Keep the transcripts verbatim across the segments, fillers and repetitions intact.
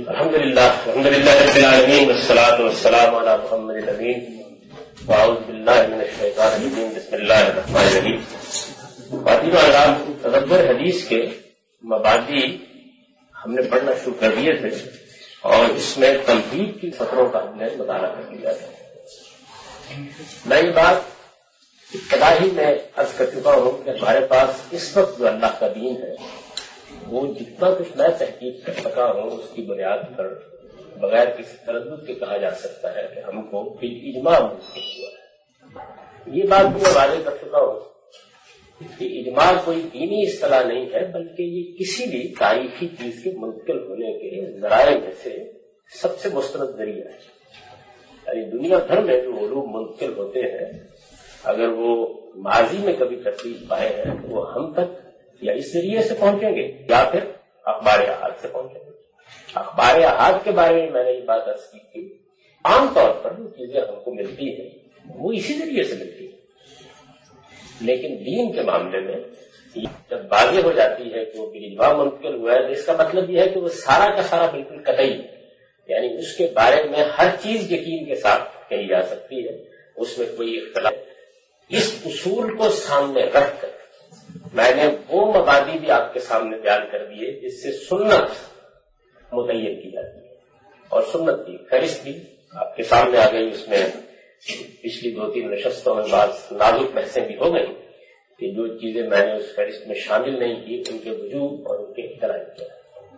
الحمد للہ الحمد للہ رب العالمین والصلاة والسلام علی محمد الامین واعوذ باللہ من الشیطان الرجیم بسم اللہ الرحمن الرحیم. خواتین و حضرات، تدبر حدیث کے مبادی ہم نے پڑھنا شروع کر دیے تھے اور اس میں تنقید کی سطروں کا ہم نے مطالعہ کر لیا تھا. میں یہ بات ابتدا ہی میں عرض کر چکا ہوں کہ ہمارے پاس اس وقت جو اللہ کا دین ہے وہ جتنا کچھ میں تحقیق کر سکا ہوں اس کی بنیاد پر بغیر کسی تردد کے کہا جا سکتا ہے کہ ہم کو اجماع منتخب ہوا ہے. یہ بات میں واضح کر چکا ہوں کہ اجماع کوئی دینی اصطلاح نہیں ہے، بلکہ یہ کسی بھی تاریخی چیز کے منتقل ہونے کے ذرائع میں سے سب سے مستند ذریعہ ہے. یعنی دنیا بھر میں جو علوم منتقل ہوتے ہیں اگر وہ ماضی میں کبھی ترتیب پائے ہیں تو وہ ہم تک یا اس ذریعے سے پہنچیں گے یا پھر اخبار احاد سے پہنچیں گے. اخبار احاد کے بارے میں میں نے یہ بات عرض کی تھی. عام طور پر جو چیزیں ہم کو ملتی ہیں وہ اسی ذریعے سے ملتی ہیں، لیکن دین کے معاملے میں جب واضح ہو جاتی ہے کہ وہ بالاجماع منتقل ہوا ہے تو اس کا مطلب یہ ہے کہ وہ سارا کا سارا بالکل قطعی ہے. یعنی اس کے بارے میں ہر چیز یقین کے ساتھ کہی جا سکتی ہے، اس میں کوئی اختلاف. اس اصول کو سامنے رکھ کر میں نے وہ مبادی بھی آپ کے سامنے بیان کر دیے جس سے سنت متعین کی جاتی ہے، اور سنت کی فہرست بھی آپ کے سامنے آ گئی. اس میں پچھلی دو تین نشستوں میں بعض نازک بحثیں بھی ہو گئی کہ جو چیزیں میں نے اس فہرست میں شامل نہیں کی ان کے وجوب اور ان کے اختلاف کیا.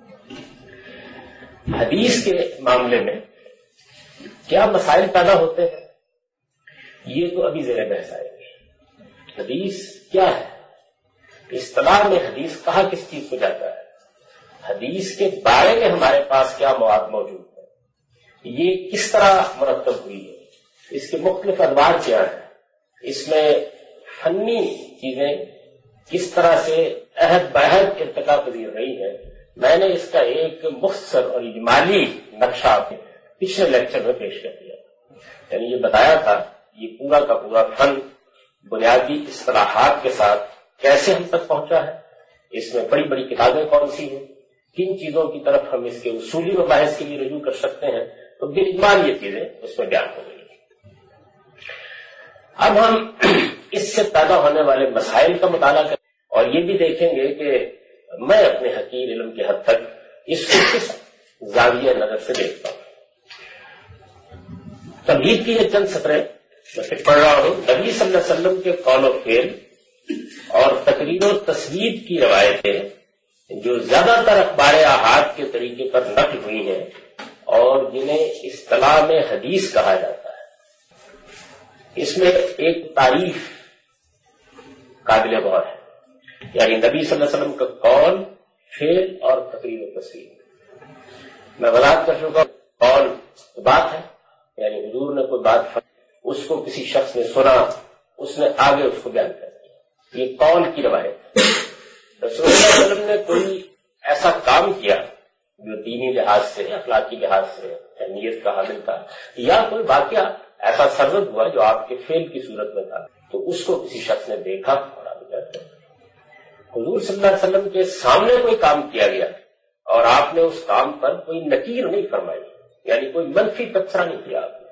حدیث کے معاملے میں کیا مسائل پیدا ہوتے ہیں یہ تو ابھی زیر بحث آئے گی. حدیث کیا ہے، اصطلاح میں حدیث کہا کس چیز کو جاتا ہے، حدیث کے بارے میں ہمارے پاس کیا مواد موجود ہے، یہ کس طرح مرتب ہوئی ہے، اس کے مختلف انواع کیا ہیں، اس میں فنی چیزیں کس طرح سے عہد بعہد ارتقا پذیر رہی ہیں. میں نے اس کا ایک مختصر اور اجمالی نقشہ پچھلے لیکچر میں پیش کر دیا. یعنی یہ بتایا تھا یہ پورا کا پورا فن بنیادی اصطلاحات کے ساتھ کیسے ہم تک پہنچا ہے، اس میں بڑی بڑی کتابیں کون سی ہیں، کن چیزوں کی طرف ہم اس کے اصولی مباحث کے لیے رجوع کر سکتے ہیں. تو بالاجماع یہ چیزیں اس میں بیان ہو گئی. اب ہم اس سے پیدا ہونے والے مسائل کا مطالعہ کریں اور یہ بھی دیکھیں گے کہ میں اپنے حقیر علم کی حد تک اس کو کس زاویہ نظر سے دیکھتا ہوں. تمہید کی یہ چند سطریں میں پڑھ رہا ہوں. نبی صلی اللہ علیہ وسلم کے قول و فعل اور تقریر و تصویر کی روایتیں جو زیادہ تر اخبار احاد کے طریقے پر نقل ہوئی ہیں اور جنہیں اصطلاح میں حدیث کہا جاتا ہے، اس میں ایک تعریف قابل غور ہے. یعنی نبی صلی اللہ علیہ وسلم کا قول، فعل اور تقریر و تصویر. میں وضاحت کر چکا ہوں. قول بات ہے، یعنی حضور نے کوئی بات اس کو کسی شخص نے سنا، اس نے آگے اس کو بیان کر دیا، یہ قول کی روایت. رسول اللہ علیہ وسلم نے کوئی ایسا کام کیا جو دینی لحاظ سے، اخلاقی لحاظ سے اہمیت کا حامل تھا، یا کوئی واقعہ ایسا سرزد ہوا جو آپ کے فعل کی صورت میں تھا، تو اس کو کسی شخص نے دیکھا اور آگے بیان کر دیا. حضور صلی اللہ علیہ وسلم کے سامنے کوئی کام کیا گیا اور آپ نے اس کام پر کوئی نکیر نہیں فرمائی، یعنی کوئی منفی تبصرہ نہیں کیا آپ نے.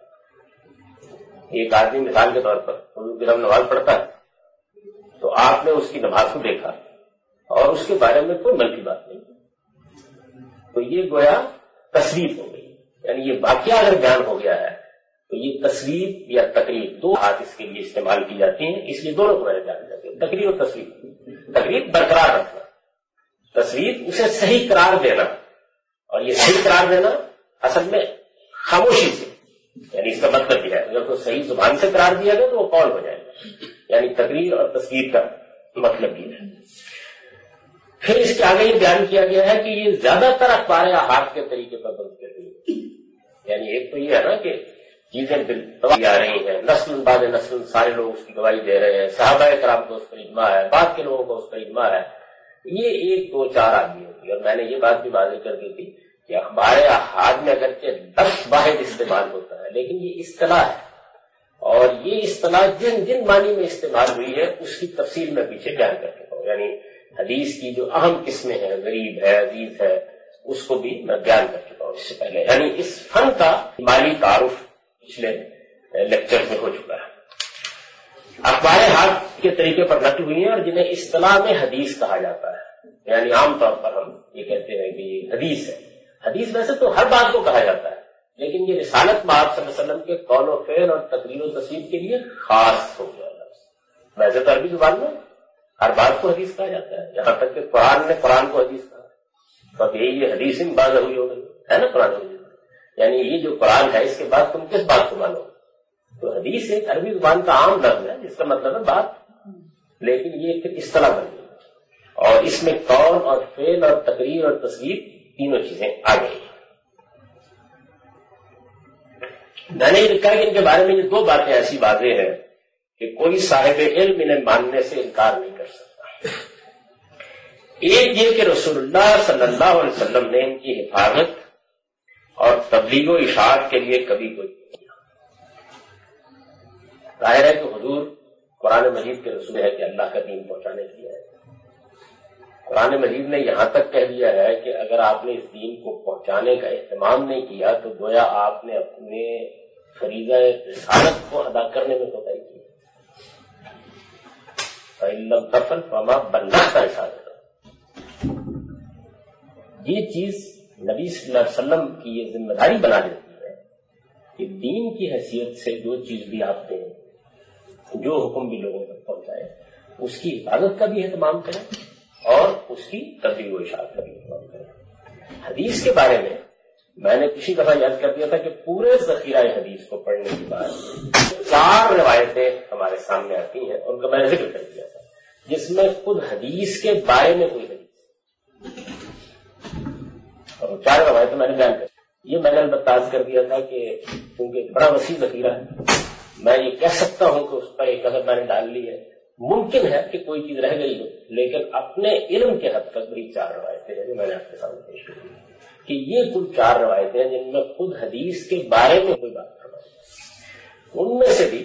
ایک آدمی مثال کے طور پر حضور کی نماز پڑھتا ہے تو آپ نے اس کی نماز کو دیکھا اور اس کے بارے میں کوئی منفی بات نہیں، تو یہ گویا تصویر ہو گئی. یعنی یہ واقعہ اگر بیان ہو گیا ہے تو یہ تصویر یا تقریر، دو ہاتھ اس کے لیے استعمال کی جاتی ہیں، اس لیے دونوں کو بیان جاتے ہیں، تقریر اور تصویر. تقریر برقرار رکھنا، تصویر اسے صحیح قرار دینا، اور یہ صحیح قرار دینا اصل میں خاموشی سے. یعنی اس کا مطلب یہ ہے اگر تو صحیح زبان سے قرار دیا گیا تو وہ قول ہو جائے گا. یعنی تقریر اور تصویر کا مطلب یہ ہے. پھر اس کے آگے یہ بیان کیا گیا ہے کہ یہ زیادہ تر اخبار احاد کے طریقے پر بنتے ہوئے. یعنی ایک تو یہ ہے نا کہ چیزیں بالتوازی آ رہی ہیں، نسل بعد نسل سارے لوگ اس کی گواہی دے رہے ہیں، صحابہ کرام کو اس پر اجماع ہے، بعد کے لوگوں کو اس پر اجماع ہے. یہ ایک دو چار آدمی ہوتی ہے. اور میں نے یہ بات بھی واضح کر دی تھی کہ اخبار احاد میں اگرچہ لفظ واحد استعمال ہوتا ہے لیکن یہ اصطلاح ہے، اور یہ اصطلاح جن جن معنی میں استعمال ہوئی ہے اس کی تفصیل میں پیچھے بیان کر چکا ہوں. یعنی حدیث کی جو اہم قسمیں ہیں، غریب ہے، عزیز ہے، اس کو بھی میں بیان کر چکا ہوں. اور اس سے پہلے، یعنی اس فن کا مالی تعارف پچھلے لیکچر میں ہو چکا ہے۔ اخبار ہاتھ کے طریقے پر نقل ہوئی ہیں اور جنہیں اصطلاح میں حدیث کہا جاتا ہے، یعنی عام طور پر ہم یہ کہتے ہیں کہ یہ حدیث ہے۔ حدیث ویسے تو ہر بات کو کہا جاتا ہے، لیکن یہ رسالت میں آپ صلی اللہ علیہ وسلم کے قول و فعل اور تقریر و تصویر کے لیے خاص ہو گیا لفظ۔ ویسے تو عربی زبان میں ہر بات کو حدیث کہا جاتا ہے، یہاں تک کہ قرآن نے قرآن کو حدیث کہا، تو یہی یہ حدیث ان بعض ہوئی ہو گئی ہے نا قرآن میں، یعنی یہ جو قرآن ہے اس کے بعد تم کس بات کو مانو؟ تو حدیث ایک عربی زبان کا عام لفظ ہے جس کا مطلب ہے بات، لیکن یہ پھر اصطلاح بن گئی اور اس میں قول اور فعل اور تقریر اور تصویر تینوں چیزیں آ گئی۔ میں نے یہ لکھا کہ ان کے بارے میں یہ دو باتیں ایسی واضح ہیں کہ کوئی صاحب علم انہیں ماننے سے انکار نہیں کر سکتا۔ ایک یہ کہ رسول اللہ صلی اللہ علیہ وسلم نے ان کی حفاظت اور تبلیغ و اشاعت کے لیے کبھی کوئی ظاہر ہے کہ حضور قرآن مجید کے رسول ہے کہ اللہ کا دین پہنچانے کے لیے ہے۔ قرآن مجید نے یہاں تک کہہ دیا ہے کہ اگر آپ نے اس دین کو پہنچانے کا اہتمام نہیں کیا تو گویا آپ نے اپنے فریضہ رسالت کو ادا کرنے میں کوتاہی کی۔ فَإِن تَفْعَلْ فَمَا بَلَّغْتَ رِسَالَتَهُ، یہ چیز نبی صلی اللہ علیہ وسلم کی یہ ذمہ داری بنا دیتی ہے کہ دین کی حیثیت سے جو چیز بھی آپ دیں، جو حکم بھی لوگوں تک پہنچائے، اس کی حفاظت کا بھی اہتمام کریں اور اس کی تبلیغ و اشاعت کا بھی اہتمام کریں۔ حدیث کے بارے میں میں نے پچھلی دفعہ یاد کر دیا تھا کہ پورے ذخیرہ حدیث کو پڑھنے کے بعد چار روایتیں ہمارے سامنے آتی ہیں، ان کا میں نے ذکر کر دیا تھا، جس میں خود حدیث کے بارے میں کوئی حدیث، اور چار روایتیں میں نے بیان کر یہ میں نے البتاز کر دیا تھا کہ کیونکہ بڑا وسیع ذخیرہ ہے، میں یہ کہہ سکتا ہوں کہ اس پر ایک نظر میں نے ڈال لی ہے، ممکن ہے کہ کوئی چیز رہ گئی ہو، لیکن اپنے علم کے حد تک بڑی چار روایتیں ہیں جو میں نے آپ کے سامنے پیش کی کہ یہ کل چار روایتیں ہیں جن میں خود حدیث کے بارے میں کوئی بات فرمائی۔ ان میں سے بھی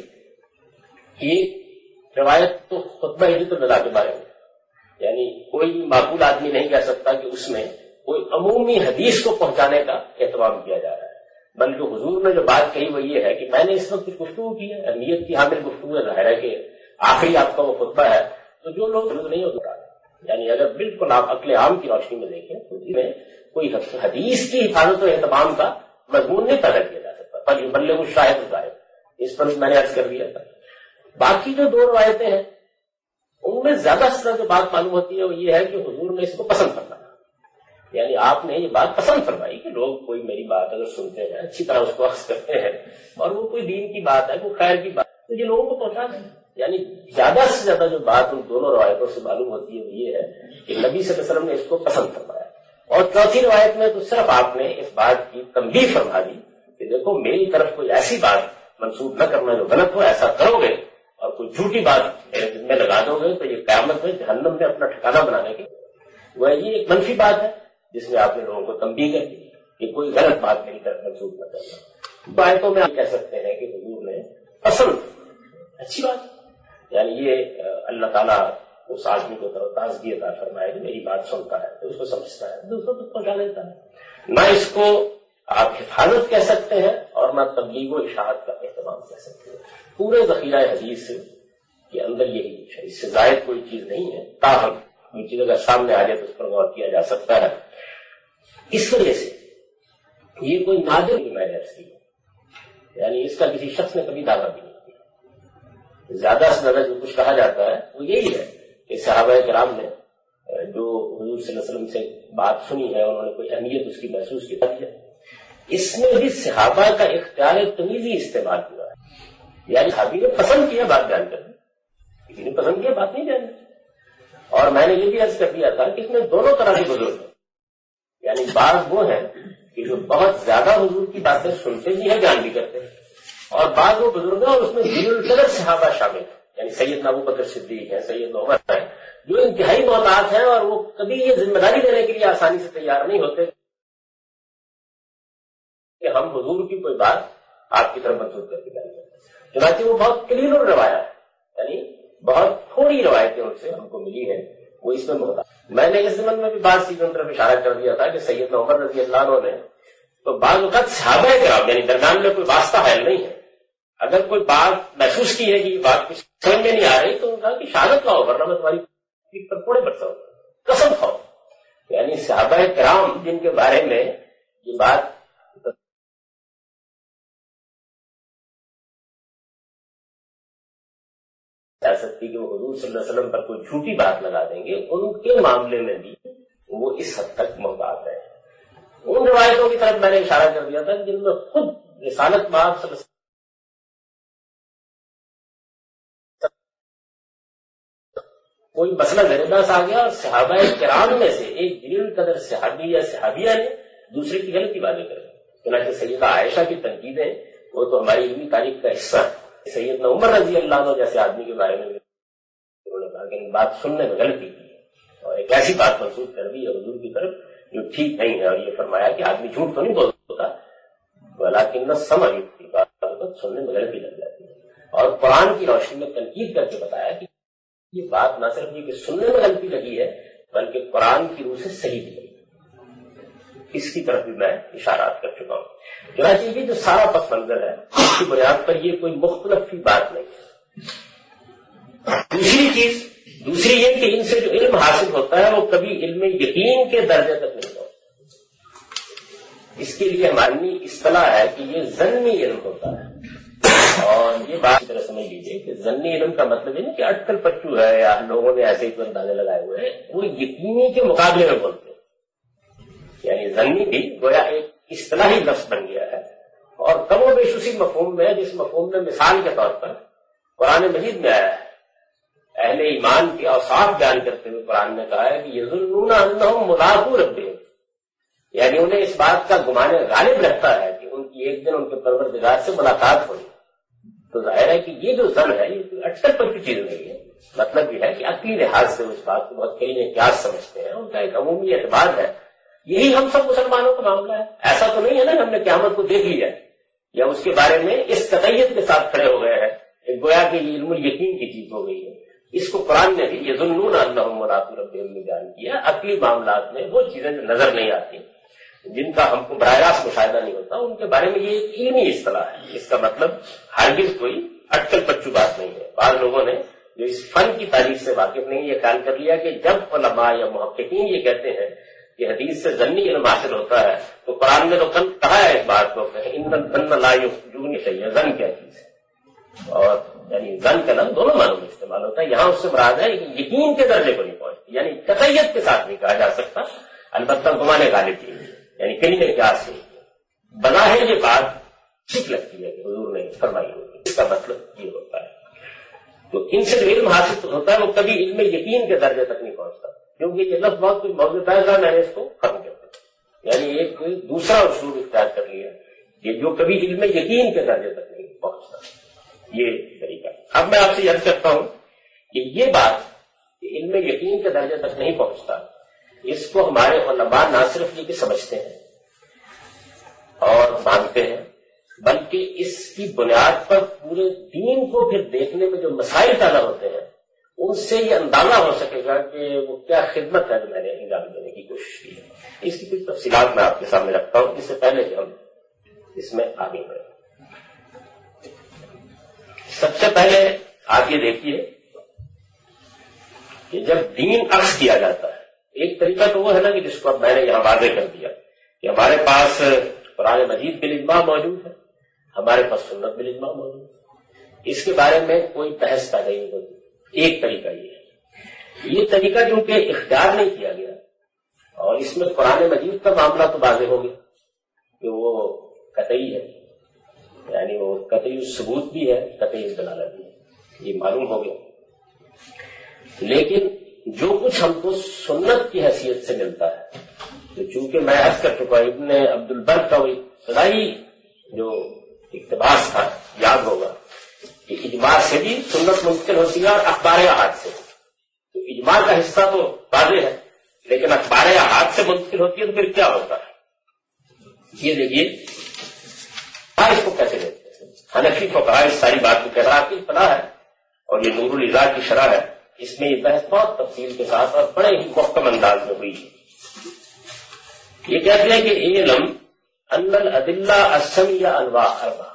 ایک روایت تو خطبہ ہجرت الوداع کے بارے میں، یعنی کوئی معقول آدمی نہیں کہہ سکتا کہ اس میں کوئی عمومی حدیث کو پہنچانے کا اہتمام کیا جا رہا ہے، بلکہ حضور نے جو بات کہی وہ یہ ہے کہ میں نے اس وقت گفتگو کی ہے، اہمیت کی حامل گفتگو ہے، ظاہر ہے کہ آخری آپ کا وہ خطبہ ہے، تو جو لوگ نہیں ہوتا، یعنی اگر بالکل آپ عقل عام کی روشنی میں دیکھیں تو اس میں کوئی حدیث کی حفاظت و اہتمام کا مضمون نہیں پیدا کیا جا سکتا، پر بلے وہ شاہد ظاہر، اس پر میں نے عرض کر دیا تھا۔ باقی جو دو روایتیں ہیں ان میں زیادہ سے زیادہ جو بات معلوم ہوتی ہے وہ یہ ہے کہ حضور نے اس کو پسند فرمایا، یعنی آپ نے یہ بات پسند فرمائی کہ لوگ کوئی میری بات اگر سنتے ہیں اچھی طرح اس کو اخذ کرتے ہیں اور وہ کوئی دین کی بات ہے، کوئی خیر کی بات ہے، تو یہ لوگوں کو پہنچا دیں۔ یعنی زیادہ سے زیادہ جو بات ان دونوں روایتوں سے معلوم ہوتی ہے وہ یہ ہے کہ نبی صلی اللہ علیہ وسلم نے اس کو پسند فرمایا، اور چوتھی روایت میں تو صرف آپ نے اس بات کی تنبیہ فرما دی کہ دیکھو میری طرف کوئی ایسی بات منسوخ نہ کرنا جو غلط ہو، ایسا کرو گے اور کوئی جھوٹی بات میرے دل میں لگا دو گے تو یہ قیامت میں جہنم میں اپنا ٹھکانہ بنانے کی وہ یہ ایک منفی بات ہے جس میں آپ نے لوگوں کو تنبیہ کر دی کہ کوئی غلط بات میری طرف منسوخ نہ کرنا۔ باتوں میں آپ کہہ سکتے ہیں کہ حضور نے پسند، اچھی بات، یعنی یہ اللہ تعالیٰ اس آدمی کو تازگی عطا فرمائے کہ میری بات سنتا ہے تو اس کو سمجھتا ہے، دوسروں تک پہنچا دیتا ہے۔ نہ اس کو آپ حفاظت کہہ سکتے ہیں اور نہ تبلیغ و اشاعت کا اہتمام کہہ سکتے ہیں۔ پورے ذخیرہ حدیث کے اندر یہی ہے، اس سے زائد کوئی چیز نہیں ہے، تاہم یہ چیز اگر سامنے آ جائے تو اس پر غور کیا جا سکتا ہے۔ اس وجہ سے یہ کوئی نادر کی میں نے عرض کی، یعنی اس کا کسی شخص نے کبھی دعویٰ بھی نہیں کیا۔ زیادہ سے زیادہ جو کچھ کہا جاتا ہے وہ یہی ہے کہ صحابہ کرام نے جو حضور صلی اللہ علیہ وسلم سے بات سنی ہے انہوں نے کوئی اہمیت اس کی محسوس کی ہے، اس میں بھی صحابہ کا اختیار تمیزی استعمال ہوا ہے، یعنی صحابی نے پسند کیا بات بیان کرنی، کسی نے پسند کیا بات نہیں جاننی۔ اور میں نے یہ بھی عرض کر دیا تھا کہ اس میں دونوں طرح کے بزرگ ہیں، یعنی بعض وہ ہیں کہ جو بہت زیادہ حضور کی باتیں سنتے بھی ہیں، بیان بھی کرتے ہیں، اور بعض وہ بزرگ ہیں اور اس میں ذی القدر صحابہ شامل ہیں، یعنی سیدنا ابو بکر صدیق ہیں، سیدنا عمر ہیں، جو انتہائی محتاط ہیں اور وہ کبھی یہ ذمہ داری لینے کے لیے آسانی سے تیار نہیں ہوتے کہ ہم حضور کی کوئی بات آپ کی طرف منسوخ کر کے بیان کریں۔ چنانچہ وہ بہت قلیل الروایہ ہے، یعنی بہت تھوڑی روایتیں ان سے ہم کو ملی ہیں، وہ اس میں محتاط۔ میں نے اس زمن میں بھی بعض چیزوں کی طرف اشارہ کر دیا تھا کہ سیدنا عمر رضی اللہ عنہ نے تو بعض اوقات صحابہ کرام یعنی درمیان میں کوئی واسطہ حائل نہیں ہے، اگر کوئی بات محسوس کی ہے کہ یہ بات کچھ سمجھ میں نہیں آ رہی تو ان کا کہ شہادت لاؤ ورنہ میں تمہاری پیٹھ پر کوڑے برساؤں گا، قسم کھاؤ. یعنی صحابہ کرام جن کے بارے میں یہ بات سکتی کہ وہ حضور صلی اللہ علیہ وسلم پر کوئی جھوٹی بات لگا دیں گے، ان کے معاملے میں بھی وہ اس حد تک محتاط ہے. ان روایتوں کی طرف میں نے اشارہ کر دیا تھا جن میں خود رسالت مآب صلی اللہ علیہ وسلم کوئی مسئلہ زیر بحث آ گیا اور صحابہ کرام میں سے ایک جلیل قدر صحابی یا صحابیہ نے دوسرے کی غلطی واضح کر دی. چنانچہ سیدہ عائشہ کی تنقیدیں وہ تو ہماری علمی تاریخ کا حصہ ہے. سیدنا عمر رضی اللہ عنہ جیسے آدمی کے بارے میں انہوں نے کہا کہ بات سننے میں غلطی کی ہے اور ایک ایسی بات منسوخ کر دی ہے حضور کی طرف جو ٹھیک نہیں ہے، اور یہ فرمایا کہ آدمی جھوٹ تو نہیں بولتا لیکن نہ سمجھ کی بات سننے میں غلطی لگ جاتی ہے. اور قرآن کی روشنی میں تنقید کر کے بتایا کہ یہ بات نہ صرف یہ کہ سننے میں غلطی لگی ہے بلکہ قرآن کی روح سے صحیح بھی لگی. اس کی طرف بھی میں اشارات کر چکا ہوں. چنانچہ یہ جو سارا پس منظر ہے اس کی بنیاد پر یہ کوئی مختلف کی بات نہیں ہے. دوسری چیز دوسری یہ کہ ان سے جو علم حاصل ہوتا ہے وہ کبھی علم یقین کے درجے تک نہیں ہوتا. اس کے لیے ہماری اصطلاح ہے کہ یہ ظنی علم ہوتا ہے. اور یہ بات کی طرح سمجھ لیجیے کہ ظنی علم کا مطلب یہ نہیں کہ اٹکل پچو ہے یا لوگوں نے ایسے ہی تو اندازے لگائے ہوئے ہیں، وہ یقینی کے مقابلے میں بولتے ہیں. یعنی ظنی بھی گویا ایک اصطلاحی لفظ بن گیا ہے اور کم و بیش اسی مفہوم میں جس مفہوم میں مثال کے طور پر قرآن مجید میں آیا ہے. اہل ایمان کے اوصاف بیان کرتے ہوئے قرآن نے کہا ہے کہ یظنون انہم ملاقو ربہم، یعنی انہیں اس بات کا گمان غالب رہتا ہے کہ ان کی ایک دن ان کے پروردگار سے ملاقات ہوئی. تو ظاہر ہے کہ یہ جو ظن ہے یہ اٹکل پر کی چیز نہیں ہے. مطلب یہ ہے کہ عقلی لحاظ سے اس بات کو بہت کئی قیاس سمجھتے ہیں، ان کا ایک عمومی اعتبار ہے. یہی ہم سب مسلمانوں کا معاملہ ہے. ایسا تو نہیں ہے نا ہم نے قیامت کو دیکھ لیا یا اس کے بارے میں اس قطعیت کے ساتھ کھڑے ہو گئے ہیں گویا کہ یہ علم الیقین کی چیز ہو گئی ہے. اس کو قرآن نے بھی یظنون انہم ملاقو ربہم میں بیان کیا. عقلی معاملات میں وہ چیزیں جو نظر نہیں آتی، جن کا ہم کو براہ راست مشاہدہ نہیں ہوتا، ان کے بارے میں یہ ایک علمی اصطلاح ہے. اس کا مطلب ہرگز کوئی اٹکل پچو بات نہیں ہے. بعض لوگوں نے جو اس فن کی تاریخ سے واقف نہیں یہ خیال کر لیا کہ جب علماء یا محققین یہ کہتے ہیں کہ حدیث سے ظنی علم حاصل ہوتا ہے تو قرآن نے تو کہا ہے اس بات کو کہ ان الظن لا یفجونی چاہیے. ظن کیا چیز ہے؟ اور یعنی ظن کا لفظ دونوں معنوں میں استعمال ہوتا ہے. یہاں اس سے مراد ہے کہ یقین کے درجے کو نہیں پہنچتی، یعنی قطعیت کے ساتھ نہیں کہا جا سکتا، البتہ گمانے غالب کی یعنی کہیں نے کیا سے بنا ہے یہ بات ٹھیک لگتی ہے کہ حضور نے فرمائی ہوگی. اس کا مطلب یہ ہوتا ہے. تو ان سے جو علم حاصل ہوتا ہے وہ کبھی علم یقین کے درجے تک نہیں پہنچتا، کیونکہ یہ لفظ بہت کچھ موجود ہے. میں نے اس کو ختم کر دیا، یعنی ایک دوسرا اصول اختیار کر لیا یہ جو کبھی علم یقین کے درجے تک نہیں پہنچتا. یہ طریقہ. اب میں آپ سے عرض کرتا ہوں کہ یہ بات کہ علم یقین کے درجے تک نہیں پہنچتا، اس کو ہمارے علماء نہ صرف یہ کہ سمجھتے ہیں اور مانتے ہیں بلکہ اس کی بنیاد پر پورے دین کو پھر دیکھنے میں جو مسائل پیدا ہوتے ہیں ان سے یہ اندازہ ہو سکے گا کہ وہ کیا خدمت ہے جو میں نے انجام دینے کی کوشش کی ہے. اس کی کچھ تفصیلات میں آپ کے سامنے رکھتا ہوں اس سے پہلے کہ ہم اس میں آگے بڑھیں. سب سے پہلے آپ یہ دیکھیے کہ جب دین عرض کیا جاتا ہے، ایک طریقہ تو وہ ہے نا کہ جس کو اب میں نے یہاں واضح کر دیا کہ ہمارے پاس قرآن مجید بالاجماع موجود ہے، ہمارے پاس سنت بالاجماع موجود ہے. اس کے بارے میں کوئی بحث پیدا نہیں ہوتی. ایک طریقہ یہ ہے. یہ طریقہ کیونکہ اختیار نہیں کیا گیا اور اس میں قرآن مجید کا معاملہ تو واضح ہو گیا کہ وہ قطعی ہے، یعنی وہ قطعی ثبوت بھی ہے، قطعی دلالت بھی ہے، یہ معلوم ہو گیا. لیکن جو کچھ ہم کو سنت کی حیثیت سے ملتا ہے، تو چونکہ میں عرض کر چکا ابن عبد البر کا وہ ابتدائی جو اقتباس تھا یاد ہوگا کہ اجماع سے بھی سنت منتقل ہوتی ہے اور اخبار احاد سے. تو اجماع کا حصہ تو واضح ہے لیکن اخبار احاد سے منتقل ہوتی ہے تو پھر کیا ہوتا ہے. یہ دیکھیے اس کو کیسے لیتے ہیں. حنفی فقہاء اس ساری بات کو کہہ رہا کہ فلاح ہے اور یہ نور الاذا کی شرح ہے. اس میں یہ بحث بہت تفصیل کے ساتھ اور بڑے ہی محکم انداز میں ہوئی. یہ کہتے ہیں کہ علم ان الادلہ السمیہ انواع اربع،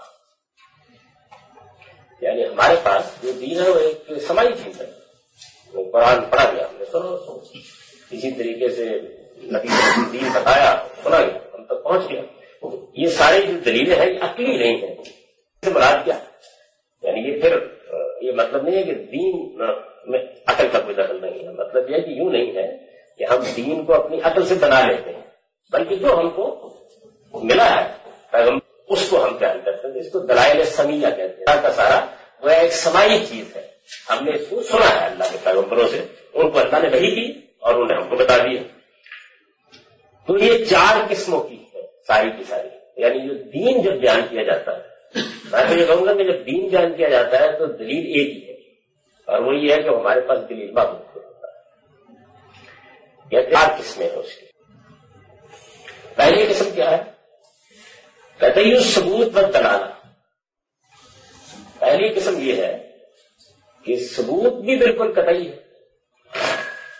یعنی ہمارے پاس جو دین ہے وہ ایک سمائی چیز ہے، وہ قرآن پڑھا گیا، ہم نے سنو سو اسی طریقے سے نبی نے دین بتایا، سنا گیا، ہم تک پہنچ گیا. یہ سارے جو دلیلیں ہیں یہ عقلی نہیں ہیں. اس سے مراد کیا؟ یعنی یہ پھر یہ مطلب نہیں ہے کہ دین میں عقل کا کوئی دخل نہیں ہے، مطلب یہ ہے کہ یوں نہیں ہے کہ ہم دین کو اپنی عقل سے بنا لیتے ہیں، بلکہ جو ہم کو ملا ہے پیغمبر اس کو ہم بیان کرتے ہیں. اس کو دلائل سمیہ کہتے ہیں. کا سارا وہ ایک سمائی چیز ہے، ہم نے اس کو سنا ہے اللہ کے پیغمبروں سے، ان کو اللہ نے وحی کی اور انہوں نے ہم کو بتا دیا. تو یہ چار قسموں کی ہے ساری کی ساری. یعنی جو دین جب بیان کیا جاتا ہے، میں تو یہ کہوں گا کہ جب دین بیان کیا جاتا ہے تو دلیل ایک ہی ہے، اور وہ یہ ہے کہ ہمارے پاس دلیل موجود ہوتا ہے. یہ چار قسمیں ہیں اس کی. پہلی قسم کیا ہے؟ قطعی الثبوت والدلالہ. پہلی قسم یہ ہے کہ ثبوت بھی بالکل قطعی ہے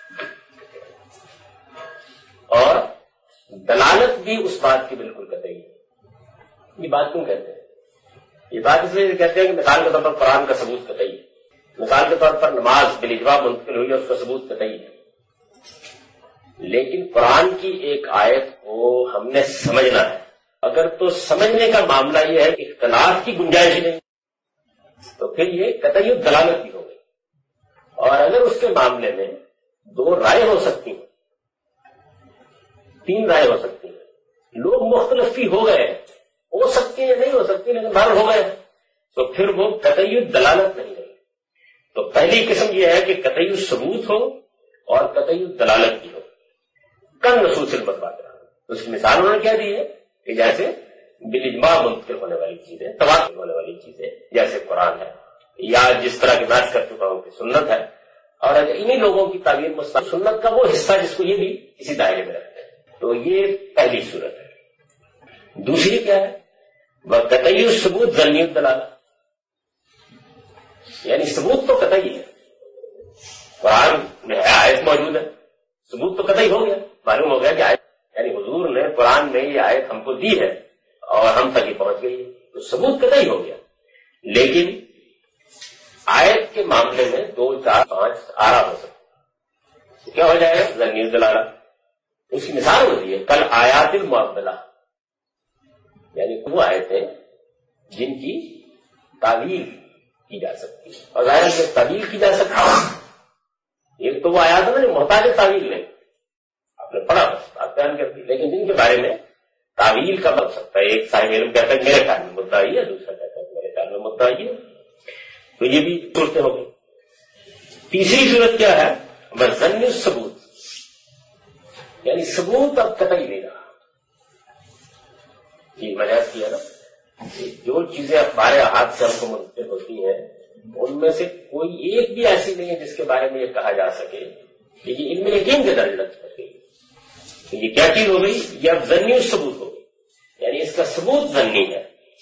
اور دلالت بھی اس بات کی بالکل قطعی ہے. یہ بات کیوں کہتے ہیں؟ یہ بات اس لیے کہتے ہیں کہ مثال کے طور پر قرآن کا ثبوت قطعی ہے، مثال کے طور پر نماز بالاجماع منتقل ہوئی ہے، اس کا ثبوت قطعی ہے. لیکن قرآن کی ایک آیت کو ہم نے سمجھنا ہے، اگر تو سمجھنے کا معاملہ یہ ہے کہ اختلاف کی گنجائش نہیں تو پھر یہ قطعی دلالت بھی ہو گئی. اور اگر اس کے معاملے میں دو رائے ہو سکتی ہیں، تین رائے ہو سکتی ہیں، لوگ مختلف بھی ہو گئے، ہو سکتی ہے نہیں ہو سکتی لیکن بہر ہو گئے، تو پھر وہ قطعی دلالت نہیں رہی. تو پہلی قسم یہ ہے کہ قطعی ثبوت ہو اور قطعی دلالت بھی ہو. کن نصوص المتواترہ، اس کی مثال انہوں نے کیا دی ہے کہ جیسے بالاجماع منتقل ہونے والی چیزیں، تواتر ہونے والی چیزیں جیسے قرآن ہے، یا جس طرح کی بات کر چکا ہوں کہ سنت ہے. اور اگر انہی لوگوں کی تعبیر مستقل سنت کا وہ حصہ جس کو یہ بھی اسی دائرے میں رکھتے ہیں، تو یہ پہلی صورت ہے. دوسری کیا ہے؟ وہ قطعی ثبوت ظنی الدلالہ، یعنی ثبوت تو قطعی ہے، قرآن میں ہے، آیت موجود ہے، ثبوت تو قطعی ہو گیا، معلوم ہو گیا کہ آیت یعنی حضور نے قرآن میں یہ آیت ہم کو دی ہے اور ہم تک ہی پہنچ گئی ہے، تو ثبوت قطعی ہو گیا. لیکن آیت کے معاملے میں دو چار پانچ آرا ہو سکتے، کیا ہو جائے گا؟ ظنی الدلالہ. اس کی مثال ہوتی ہے کل آیات المعدلہ، یعنی وہ آیتیں جن کی تعویل کی جا سکتی ہے، اور ظاہر ہے تعویل کی جا سکتی ہے. ایک تو وہ آیات ہے جو محتاج تعویل نہیں، آپ نے پڑھا بس بات بیان کرتی، لیکن جن کے بارے میں تعویل کا بن سکتا ہے. ایک صاحب علم کہتا ہے میرے خیال میں مدعا ہے، دوسرا کہتا ہے میرے خیال میں مدعا ہے، تو یہ بھی صورتیں ہو گئی. تیسری صورت کیا ہے؟ بس ظنی الثبوت، یعنی ثبوت اب قطعی نہیں رہا. یہ مجاز کیا نا، جو چیزیں اخبار احاد سے ہم کو منتقل ہوتی ہیں ان میں سے کوئی ایک بھی ایسی نہیں ہے جس کے بارے میں یہ کہا جا سکے کہ یہ علم یقین کے درجے تک پہنچ گئی. یہ کیا چیز ہو گئی؟ یہ اب ظنی الثبوت ہو گئی، یعنی اس کا ثبوت ظنی ہے.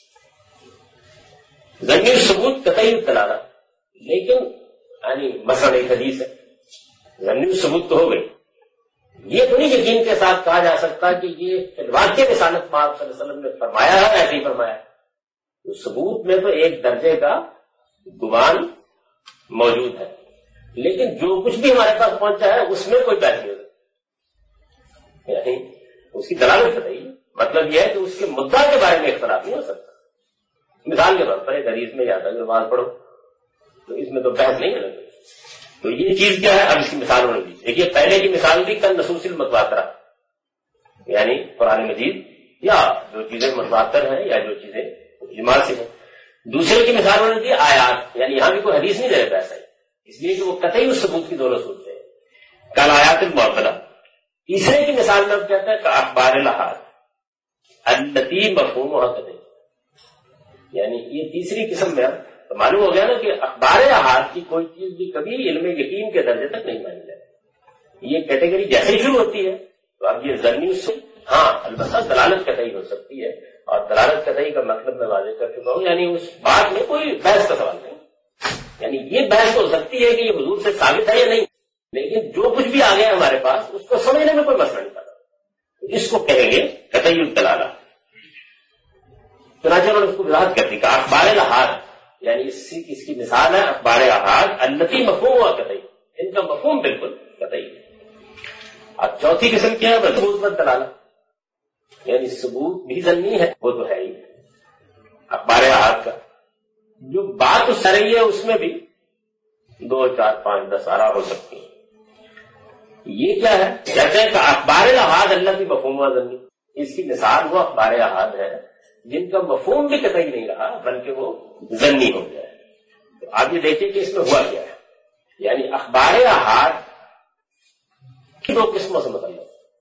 ظنی الثبوت قطعی الدلالہ، لیکن یعنی مثلا ایک حدیث ہے، ظنی الثبوت تو ہو گئی، یہ تو نہیں یقین کے ساتھ کہا جا سکتا کہ یہ واقع رسالت پاک صلی اللہ علیہ وسلم نے فرمایا ہے ایسے ہی فرمایا. تو ثبوت میں تو ایک درجے کا گمان موجود ہے، لیکن جو کچھ بھی ہمارے پاس پہنچا ہے اس میں کوئی بات نہیں ہوتی، یعنی اس کی دلالت بتائی. مطلب یہ ہے کہ اس کے مدعا کے بارے میں اختلاف نہیں ہو سکتا. مثال کے طور پر ایک حدیث میں یاد ہے نماز پڑھو، تو اس میں تو بحث نہیں ہے. تو یہ چیز کیا ہے؟ اب اس کی مثال ہونے دی. دیکھیے پہلے کی مثال دی کل نصوص المتواترہ، یعنی قرآن مجید یا جو چیزیں متواتر ہیں یا جو چیزیں اجماع سے ہیں. دوسرے کی مثال ہونے دی آیات، یعنی یہاں بھی کوئی حدیث نہیں دے رہتا ایسا ہی، اس لیے کہ وہ قطعی ثبوت کی دونوں صورتیں ہیں. کل آیات المعدلہ. تیسرے کی مثال میں اب کہتا ہے کہ اخبار الاحاد التی مفہومها قطعی، یعنی یہ تیسری قسم میں تو معلوم ہو گیا نا کہ اخبار احاد کی کوئی چیز بھی کبھی علم یقین کے درجے تک نہیں مانی جاتی. یہ کیٹیگری جیسے ہی شروع ہوتی ہے تو اب یہ ظنی سے ہاں البتہ دلالت قطعی ہو سکتی ہے، اور دلالت قطعی کا مطلب میں واضح کر چکا ہوں، یعنی اس بات میں کوئی بحث کا سوال نہیں. یعنی یہ بحث ہو سکتی ہے کہ یہ حضور سے ثابت ہے یا نہیں، لیکن جو کچھ بھی آ گیا ہمارے پاس اس کو سمجھنے میں کوئی مسئلہ نہیں پڑا. اس کو کہیں گے قطعی الدلالہ. چنانچہ انہوں نے اس کو وضاحت کر دی کہ اخبار الاحاد یعنی اس کی اس کی مثال ہے اخبار احاد التی مفہوم ہوا قطعی، ان کا مفہوم بالکل قطعی ہے۔ اب چوتھی قسم کیا ہے؟ ثبوت و دلالہ، یعنی ثبوت بھی ظنی ہے، وہ تو ہے ہی اخبار احاد کا، جو بات اس رہی ہے اس میں بھی دو چار پانچ دس آرا ہو سکتی ہیں۔ یہ کیا ہے؟ کہتے ہیں کہ اخبار الاحاد اللہ کی مفہوم و ظنی، اس کی مثال وہ اخبار احاد ہے جن کا مفہوم بھی قطعی نہیں رہا بلکہ وہ ظنی ہو گیا ہے۔ تو آپ یہ دیکھیں کہ اس میں ہوا کیا ہے، یعنی اخبار احاد کی دو قسموں سے متعلق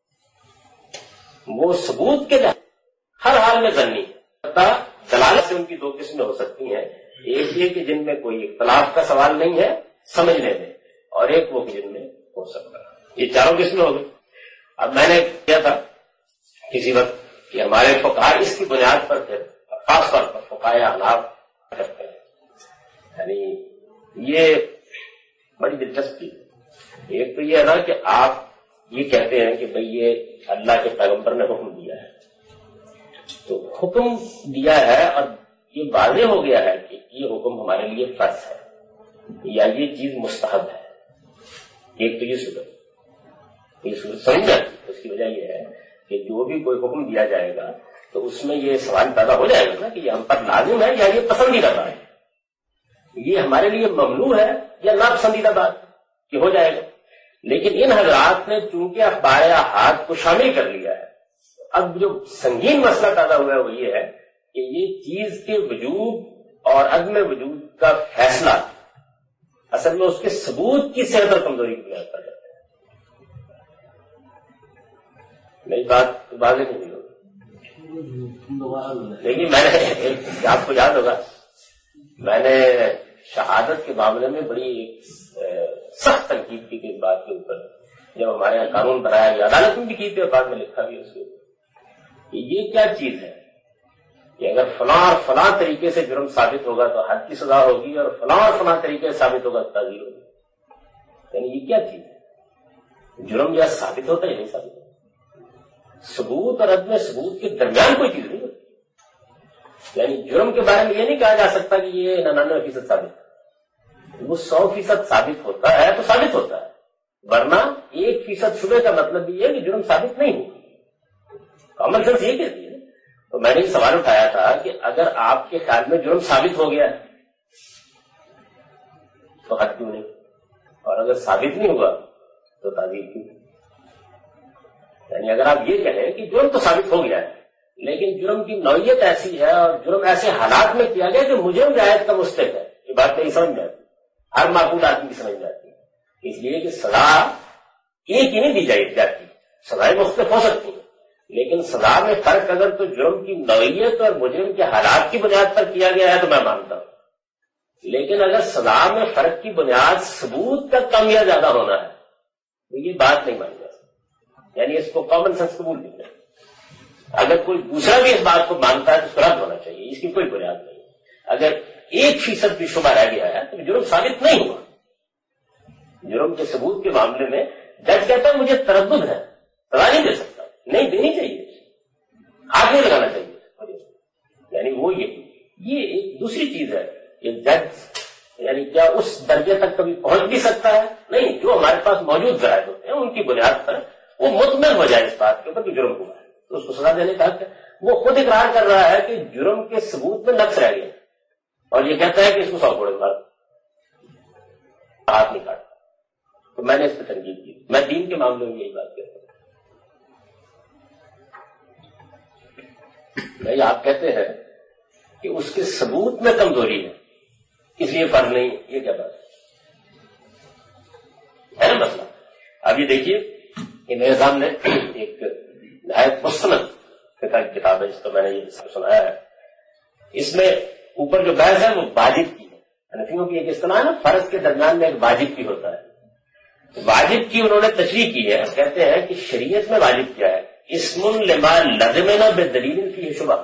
وہ ثبوت کے لحاظ ہر حال میں ظنی ہے، دلالت سے ان کی دو قسمیں ہو سکتی ہیں، ایک یہ کہ جن میں کوئی اختلاف کا سوال نہیں ہے سمجھنے میں، اور ایک وہ جن میں ہو سکتا ہے۔ یہ چاروں قسمیں ہو گئی۔ اب میں نے کیا تھا کسی وقت کہ ہمارے فقہاء اس کی بنیاد پر پھر خاص طور پر فقہاء احناف کرتے ہیں، یعنی یہ بڑی دلچسپی ہے۔ ایک تو یہ ہے نا کہ آپ یہ کہتے ہیں کہ بھئی یہ اللہ کے پیغمبر نے حکم دیا ہے، تو حکم دیا ہے اور یہ واضح ہو گیا ہے کہ یہ حکم ہمارے لیے فرض ہے یا یہ چیز مستحب ہے۔ ایک تو یہ صورت یہ صورت سمجھ جاتی، اس کی وجہ یہ ہے کہ جو بھی کوئی حکم دیا جائے گا تو اس میں یہ سوال پیدا ہو جائے گا نا کہ یہ ہم پر لازم ہے یا یہ پسندیدہ بات ہے، یہ ہمارے لیے ممنوع ہے یا ناپسندیدہ بات یہ ہو جائے گا۔ لیکن ان حضرات نے چونکہ اخبار احاد کو شامل کر لیا ہے، اب جو سنگین مسئلہ پیدا ہوا ہے وہ یہ ہے کہ یہ چیز کے وجود اور عدم وجود کا فیصلہ اصل میں اس کے ثبوت کی صحت اور کمزوری کی بنیاد پر جاتا ہے۔ میری بات واضح نہیں ہوگی، لیکن میں نے آپ کو یاد ہوگا میں نے شہادت کے معاملے میں بڑی سخت تنقید کی اس بات کے اوپر، جب ہمارے یہاں قانون بنایا گیا، عدالت میں بھی کی تھی اور بعد میں لکھا بھی اس کے اوپر کہ یہ کیا چیز ہے کہ اگر فلاں اور فلاں طریقے سے جرم ثابت ہوگا تو حد کی سزا ہوگی اور فلاں اور فلاں طریقے سے ثابت ہوگا تو تعزیر ہوگی، یعنی یہ کیا چیز ہے؟ جرم یا ثابت ہوتا ہے یا نہیں ثابت ہوتا، ثبوت اور عدم ثبوت کے درمیان کوئی چیز نہیں ہوتی۔ یعنی جرم کے بارے میں یہ نہیں کہا جا سکتا کہ یہ ننانوے فیصد ثابت ہے، وہ سو فیصد ثابت ہوتا ہے تو ثابت ہوتا ہے، ورنہ ایک فیصد شبے کا مطلب یہ ہے کہ جرم ثابت نہیں ہوگا۔ کامن سینس یہ کہتی ہے۔ تو میں نے یہ سوال اٹھایا تھا کہ اگر آپ کے خیال میں جرم ثابت ہو گیا تو حد کیوں نہیں، اور اگر ثابت نہیں ہوا تو تعزیر کیوں؟ یعنی اگر آپ یہ کہیں کہ جرم تو ثابت ہو گیا ہے لیکن جرم کی نوعیت ایسی ہے اور جرم ایسے حالات میں کیا گیا جو مجرم رعایت کا مستحق ہے، یہ بات نہیں سمجھ جاتی، ہر معقول آدمی کی سمجھ جاتی ہے، اس لیے کہ سزا ایک ہی نہیں دی جاتی، سزائیں مختلف ہو سکتی ہیں، لیکن سزا میں فرق اگر تو جرم کی نوعیت اور مجرم کے حالات کی بنیاد پر کیا گیا ہے تو میں مانتا ہوں، لیکن اگر سزا میں فرق کی بنیاد ثبوت کا کم یا زیادہ ہونا ہے تو یہ بات نہیں مانی جا سکتی، یعنی اس کو کامن سینس قبول نہیں ہے۔ اگر کوئی دوسرا بھی اس بات کو مانتا ہے تو اس کو رد ہونا چاہیے، اس کی کوئی بنیاد نہیں۔ اگر ایک فیصد بھی شبہ رہ گیا ہے تو جرم ثابت نہیں ہوا۔ جرم کے ثبوت کے معاملے میں جج کہتا ہے مجھے تردد ہے، سزا نہیں دے سکتا، نہیں دینی چاہیے، ہاتھ نہیں لگانا چاہیے، یعنی وہ یہ یہ ایک دوسری چیز ہے کہ جج یعنی کیا اس درجے تک کبھی پہنچ بھی سکتا ہے؟ نہیں، جو ہمارے پاس موجود ذرائع ہوتے ہیں ان کی بنیاد پر وہ مطمئن ہو جائے اس بات کے اوپر کہ جرم ہوا ہے تو اس کو سزا دینے کا حق ہے۔ وہ خود اقرار کر رہا ہے کہ جرم کے ثبوت میں نقص رہ گیا اور یہ کہتا ہے کہ اس کو سو کوڑے مار ہاتھ نہیں کاٹا، تو میں نے اس پہ تنقید کی۔ میں دین کے معاملے میں یہی بات کہتا ہوں، بھائی آپ کہتے ہیں کہ اس کے ثبوت میں کمزوری ہے اس لیے فرض نہیں، یہ کیا بات ہے نا مسئلہ۔ اب یہ دیکھیے کہ میرے سامنے ایک نہایت مستند فقہ کی کتاب ہے جس کو میں نے یہ سنایا ہے، اس میں اوپر جو بحث ہے وہ واجب کی ہے، حنفیوں کی ایک اصطلاح ہے نا فرض کے درمیان میں ایک واجب کی ہوتا ہے، واجب کی انہوں نے تشریح کی ہے، کہتے ہیں کہ شریعت میں واجب کیا ہے، اسم لما لزمنا بدلیل فیہ شبہ،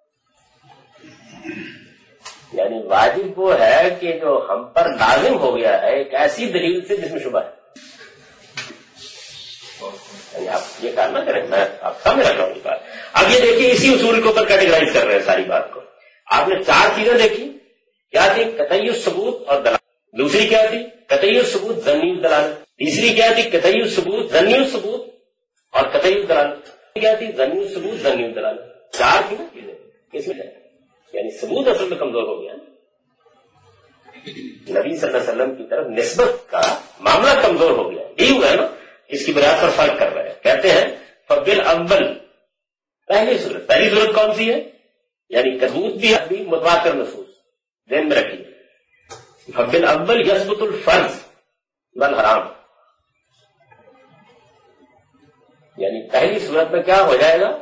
یعنی واجب وہ ہے کہ جو ہم پر لازم ہو گیا ہے ایک ایسی دلیل سے جس میں شبہ ہے۔ یعنی آپ یہ کام نہ کریں, میں آپ سامنے رکھ رہا ہوں یہ بات. اب یہ دیکھیے اسی اصول کے اوپر کیٹیگرائز کر رہے ہیں ساری بات کو. آپ نے چار چیزیں دیکھی, کیا تھی؟ قطعی الثبوت اور دلالت. دوسری کیا تھی؟ قطعی الثبوت ظنی الدلالت. تیسری کیا تھی؟ قطعی الثبوت ظنی الثبوت اور قطعی الدلالت. کیا تھی؟ ظنی الثبوت ظنی الدلالت. چار تھی نا چیزیں. کس میں یعنی ثبوت اصل میں کمزور ہو گیا, نبی صلی اللہ علیہ وسلم کی طرف نسبت کا معاملہ کمزور ہو گیا. یہی ہوا ہے نا, اس کی بنیاد پر فرق کر رہے ہیں. کہتے ہیں فبل اول, پہلی صورت. پہلی صورت کون سی ہے؟ یعنی ثبوت بھی بھی متواتر نصوص ذہن میں رکھیے. فبل اول یثبت الفرض والحرام, یعنی پہلی صورت میں کیا ہو جائے گا؟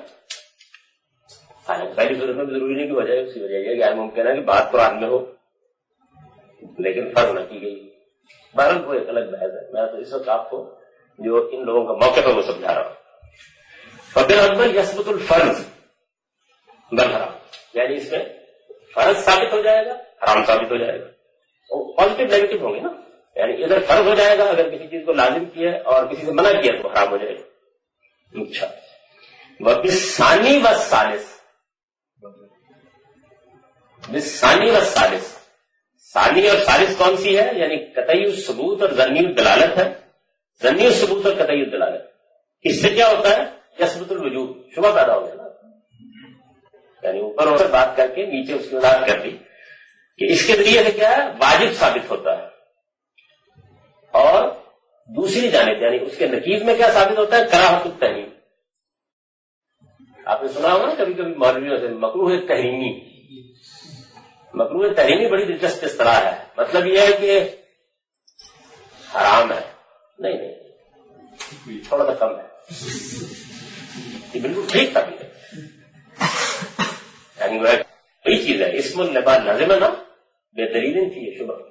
پہلی صورت میں بھی ضروری نہیں کہ ہو جائے, اسی وجہ یہ کہ ممکن ہے کہ بات قرآن میں ہو لیکن فرض نہ کی گئی. بہرحال کو ایک الگ بحث ہے, میں تو اس وقت آپ کو جو ان لوگوں کا موقف ہے وہ سمجھا رہا ہوں. فبل اول یثبت الفرض والحرام, یعنی اس میں فرض ثابت ہو جائے گا, حرام ثابت ہو جائے گا. پازیٹو نیگیٹو ہوں گے نا, یعنی ادھر فرض ہو جائے گا اگر کسی چیز کو لازم کیا ہے اور کسی سے منع کیا تو حرام ہو جائے گا. اچھا, وبالثانی والثالث, بالثانی والثالث, ثانی اور ثالث کون سی ہے؟ یعنی قطعی الثبوت اور ظنی الدلالت ہے. ظنی الثبوت اور قطعی الدلالت, اس سے کیا ہوتا ہے؟ یثبت الوجوب, شبہ پیدا ہو گیا نا. یعنی اوپر اوپر بات کر کے نیچے اس کی وضاحت کر دی کہ اس کے ذریعے سے کیا ہے؟ واجب ثابت ہوتا ہے. اور دوسری جانب یعنی اس کے نقیض میں کیا ثابت ہوتا ہے؟ کراہت التحریم. آپ نے سنا ہوگا نا کبھی کبھی مولویوں سے مکروہ تحریمی. مکروہ تحریمی بڑی دلچسپ اصطلاح ہے. مطلب یہ ہے کہ حرام ہے, نہیں نہیں تھوڑا سا کم ہے, یہ بالکل ٹھیک تھا. یعنی وہ وہی چیز ہے, اسم النبا لازم ہے نا, بے دلیل تھی یہ شبہ.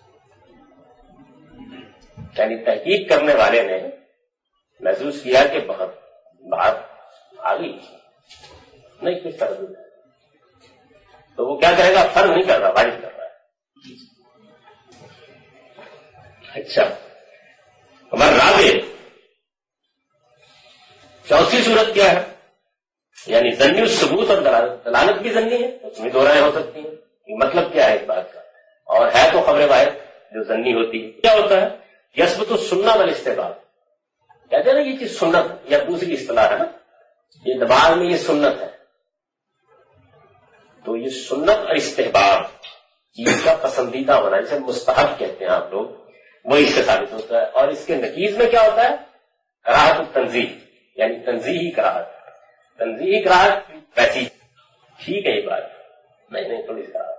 یعنی تحقیق کرنے والے نے محسوس کیا کہ بہت بات آ گئی نہیں کس طرح ہے, تو وہ کیا کرے گا؟ فرض نہیں کر رہا, واجب کر رہا ہے. اچھا, ہمارا رابع چوتھی صورت کیا ہے؟ یعنی ظنی الثبوت اور دلالت. دلالت بھی ظنی ہے, اس میں دو رائے ہو سکتی ہیں. یہ مطلب کیا ہے اس بات کا؟ اور ہے تو خبر واحد جو ظنی ہوتی ہے. کیا ہوتا ہے؟ یثبت السنہ والاستحباب. کہتے ہیں نا یہ چیز سنت یا دوسری اصطلاح ہے نا, یہ دماغ میں یہ سنت ہے. تو یہ سنت اور استحباب چیز کا پسندیدہ ہونا, جسے مستحب کہتے ہیں آپ لوگ, وہ اس سے ثابت ہوتا ہے. اور اس کے نقیض میں کیا ہوتا ہے؟ کراہت التنزیہ, یعنی تنزیہی کراہت. تنزیہی کراہت ویسی ٹھیک ہے یہ بات, نہیں نہیں تھوڑی کراہت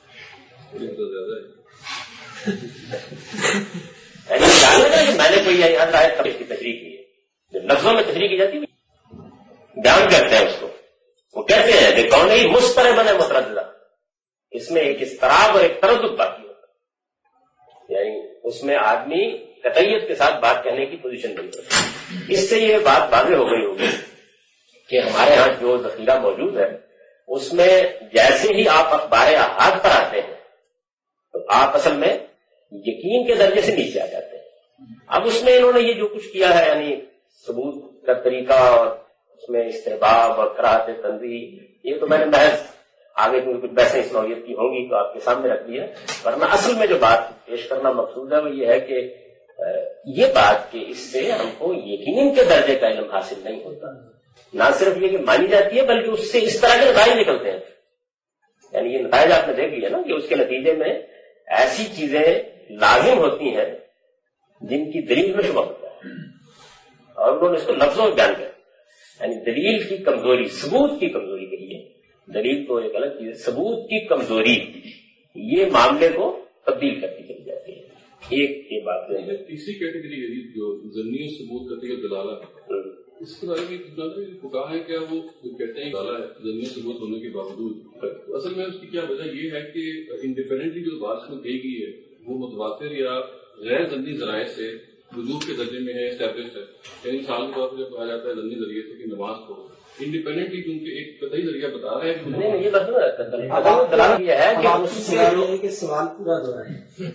یعنی جان لگا کہ میں نے کوئی آیت کبھی کی تشریح کی ہے, جو لفظوں میں تشریح کی جاتی ہے بیان کرتے ہیں اس کو, وہ کہتے ہیں کہ کون نہیں مستربن ہے مترددہ. اس میں ایک اضطراب اور ایک تردد باقی ہوتا ہے, یعنی اس میں آدمی قطعیت کے ساتھ بات کہنے کی پوزیشن نہیں ہوتی. اس سے یہ بات واضح ہو گئی ہوگی کہ ہمارے ہاں جو ذخیرہ موجود ہے اس میں جیسے ہی آپ اخبار احاد پر آتے ہیں تو آپ اصل میں یقین کے درجے سے نیچے آ جاتے ہیں. اب اس میں انہوں نے یہ جو کچھ کیا ہے, یعنی ثبوت کا طریقہ اور اس میں استحباب اور کراہت تنزیہ, یہ تو میں نے محض آگے کچھ بحثیں اس نوعیت کی ہوں گی تو آپ کے سامنے رکھ دیا. ورنہ اصل میں جو بات پیش کرنا مقصود ہے وہ یہ ہے کہ یہ بات کہ اس سے ہم کو یقین کے درجے کا علم حاصل نہیں ہوتا. نہ صرف یہ کہ مانی جاتی ہے بلکہ اس سے اس طرح کے نتائج نکلتے ہیں. یعنی یہ نتائج آپ نے دیکھ لیا نا کہ اس کے نتیجے میں ایسی چیزیں لازم ہوتی ہیں جن کی دلیل میں شبہ ہوتا ہے, اور انہوں نے اس کو لفظوں میں بیان کیا. یعنی دلیل کی کمزوری, ثبوت کی کمزوری کہیے, دلیل تو ایک الگ چیز ہے, ثبوت کی کمزوری یہ معاملے کو تبدیل کرتی چلی جاتی ہے. ایک یہ بات ہے. تیسری کیٹیگری ہے جو ضمنی ثبوت کرتی ہے دلالہ, اس کے بارے میں کہا ہے کیا وہ کہتے ہیں دلالہ ہے ضمنی ثبوت ہونے کے باوجود, اصل میں اس کی کیا وجہ یہ ہے کہ انڈیپینڈنٹلی جو بات میں کہی گئی ہے وہ متواتر یا غیر ضمنی ذرائع سے وجوب کے درجے میں ہے, اسٹیبلشڈ ہے. یعنی مثال کے طور پر جب کہا جاتا ہے ضمنی ذریعے سے کہ نماز پڑھو, انڈیپینڈنٹلی کیونکہ ایک قطعی ذریعہ بتا رہا ہے کہ نہیں, یہ بات یہ ہے کہ سوال پورا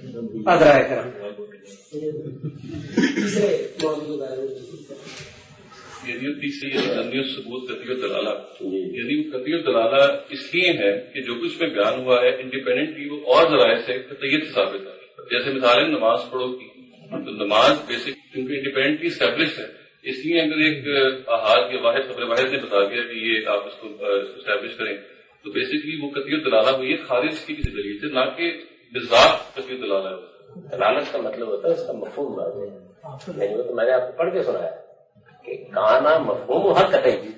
دہرائے. یعنی تیسری ضمنی ثبوت قطعی دلالہ، یعنی قطعی دلالہ اس لیے ہے کہ جو کچھ میں بیان ہوا ہے انڈیپینڈنٹلی وہ اور ذرائع سے قطعیت ثابت ہے. جیسے مثال نماز پڑھو کی، تو نماز بیسک کیونکہ انڈیپینڈنٹلی اسٹیبلش ہے، اس لیے اگر ایک احاد یا واحد خبر واحد نے بتا دیا کہ یہ آپ اس کو اسٹیبلش کریں تو بیسکلی وہ قطعی دلالہ ہوئی ہے خارج کی کسی ذریعے سے، نہ کہ بذات قطعی دلالہ ہے. دلالت کا مطلب ہوتا ہے اس کا مفہوم واضح ہے. نہیں وہ تو میں نے آپ کو پڑھ کے سنایا کہ کانا مفہوم ہر قطعی،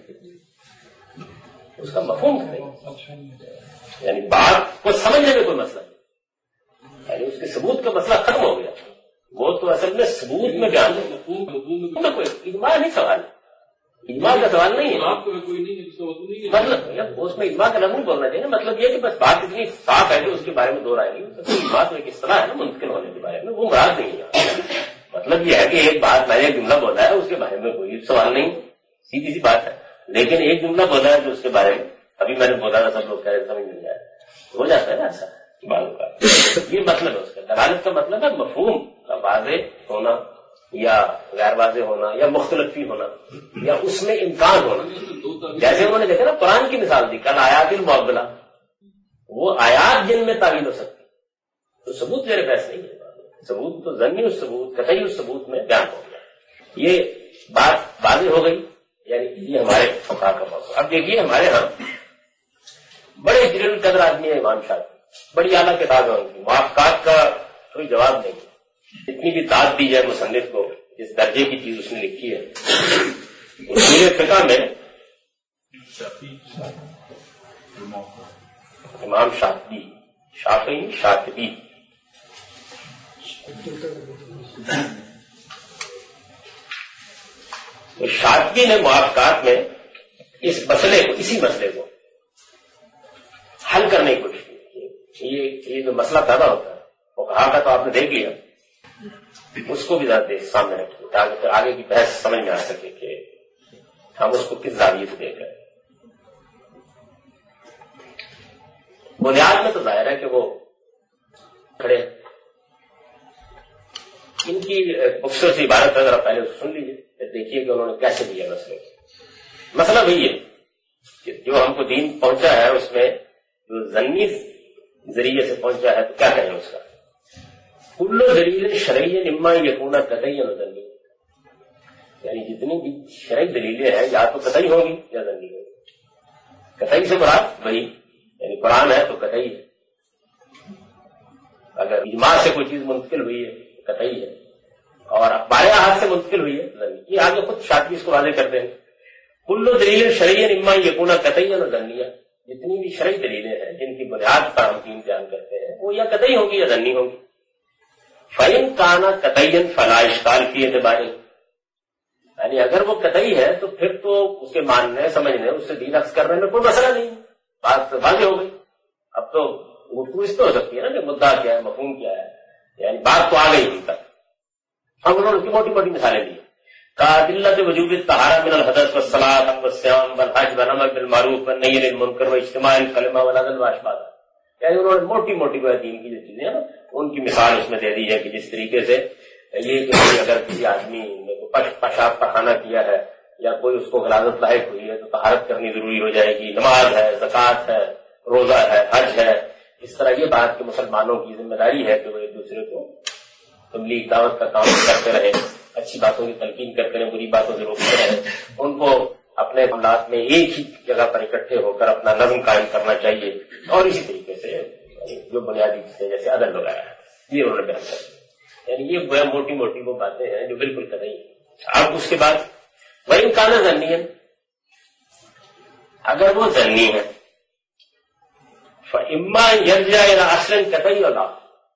اس کا مفہوم قطعی، یعنی بات کو سمجھنے میں کوئی مسئلہ نہیں، یعنی اس کے ثبوت کا مسئلہ ختم ہو گیا. وہ تو اصل میں ثبوت میں بیان ہے، مفہوم میں کوئی اجماع نہیں سوال ہے، اجماع کا سوال نہیں ہے. مطلب اس میں اجماع کا لفظ نہیں بولنا چاہیے. مطلب یہ کہ بس بات اتنی صاف ہے کہ اس کے بارے میں دو رائے نہیں. اجماع تو ایک اصطلاح ہے نا منتقل ہونے کے بارے میں، وہ مراد نہیں ہے. مطلب یہ ہے کہ ایک بات میں نے ایک جملہ بولا ہے اس کے بارے میں کوئی سوال نہیں، سیدھی سی بات ہے. لیکن ایک جملہ بولا ہے جو اس کے بارے میں ابھی میں نے بولا تھا، سب لوگ کہہ رہے سمجھ نہیں آیا، ہو جاتا ہے نا ایسا بات کا. یہ مطلب ہے اس کا. دلالت کا مطلب ہے مفہوم کا واضح ہونا یا غیر واضح ہونا یا مختلف فی ہونا یا اس میں امکان ہونا. جیسے انہوں نے دیکھا نا قرآن کی مثال دی، کل آیات المعضلہ، وہ آیات جن میں تعویل ہو سکتی، تو ثبوت میرے پاس نہیں ہے. ثبوت تو ضمنی الثبوت قطعی الثبوت میں بیان ہو گیا. یہ بات واضح ہو گئی، یعنی یہ ہمارے فقہ کا موضوع. اب دیکھیے ہمارے ہاں بڑے جلیل قدر آدمی ہے امام شافعی، بڑی اعلیٰ کتاب ہے ان کی، موافقات کا کوئی جواب نہیں. جتنی بھی داد دی جائے مصنف کو، اس درجے کی چیز اس نے لکھی ہے. اصول فقہ میں امام شافعی، شافعی شافعی شافعی نے موافقات میں اس مسئلے کو، اسی مسئلے کو حل کرنے کی کوشش کی. یہ جو مسئلہ پیدا ہوتا ہے وہ کہا کا تو آپ نے دیکھ لیا، اس کو بھی ذرا سامنے رکھیے تاکہ آگے کی بحث سمجھ میں آ سکے کہ ہم اس کو کس زاویے سے دیکھ رہے ہیں. بنیاد میں تو ظاہر ہے کہ وہ کھڑے، ان کی مختصر سی عبارت اگر آپ پہلے سن لیجیے پھر دیکھیے کہ انہوں نے کیسے دیا مسئلے. مسئلہ وہی ہے کہ جو ہم کو دین پہنچا ہے اس میں جو ضمنی ذریعے سے پہنچا ہے تو کیا کہیں اس کا. کلو دلیل شرعی اما یکون قطعی و ضمنی، یعنی جتنی بھی شرعی دلیلیں ہیں یا تو قطعی ہوگی یا ضمنی ہوگی. قطعی سے مراد وہی یعنی قرآن ہے تو قطعی ہے، اگر اجماع سے کوئی چیز منتقل ہوئی ہے تو قطعی ہے، اور اخبار احاد سے منتقل ہوئی ہے ضمنی. یہ آگے خود شافعی اس کو واضح کرتے ہیں. کلو دلیل شرعی اما یکون قطعی و ضمنی، جتنی بھی شرعی دلیلیں ہیں جن کی بنیاد پر ہم دین بیان کرتے ہیں وہ یا قطعی ہوگی یا ضمنی ہوگی. فَإِن كَانَ قَطَعِيًّا فَلَا إِشْكَالَ فِي اعْتِبَارِهِ، یعنی اگر وہ قطعی ہے تو پھر تو اس کے ماننے سمجھنے اس سے دین اخذ کرنے میں کوئی مسئلہ نہیں. بات واضح ہو گئی. اب تو وہ اس پہ ہو سکتی ہے نا کہ مدعا کیا ہے، مفہوم کیا ہے، یعنی بات تو آ گئی ان تک. ہم انہوں نے موٹی موٹی مثالیں دی. کادلت وجوب الطہارہ من الحدث والصلاۃ والصیام والحج والامر بالمعروف والنہی عن المنکر واجتماع الکلمہ والعدل واشباہ، یعنی انہوں نے موٹی موٹی دین کی جو چیزیں ہیں نا ان کی مثال اس میں دے دی ہے کہ جس طریقے سے یہ کہ اگر کسی آدمی نے پیشاب پخانہ کیا ہے یا کوئی اس کو غلاظت لاحق ہوئی ہے تو طہارت کرنی ضروری ہو جائے گی. نماز ہے، زکوٰۃ ہے، روزہ ہے، حج ہے. اس طرح یہ بات کہ مسلمانوں کی ذمہ داری ہے کہ وہ ایک دوسرے کو تبلیغ دعوت کا کام کرتے رہے، اچھی باتوں کی تلقین کرتے رہے، بری باتوں سے روکتے رہے. ان کو اپنے معاملات میں ایک ہی جگہ پر اکٹھے ہو کر اپنا نظم قائم کرنا چاہیے، اور اسی طریقے سے جو بنیادی چیزیں جیسے عدل وغیرہ ہے یہ انہوں نے بیان کر. یعنی یہ موٹی موٹی وہ باتیں ہیں جو بالکل قطعی ہیں. اب اس کے بعد وَإِن كَانَ ظَنِّيًّا، اگر وہ ظنی ہے فَإِمَّا يَرْجَعُ إِلَىٰ أَصْلٍ قَطْعِيٍّ وَلَا،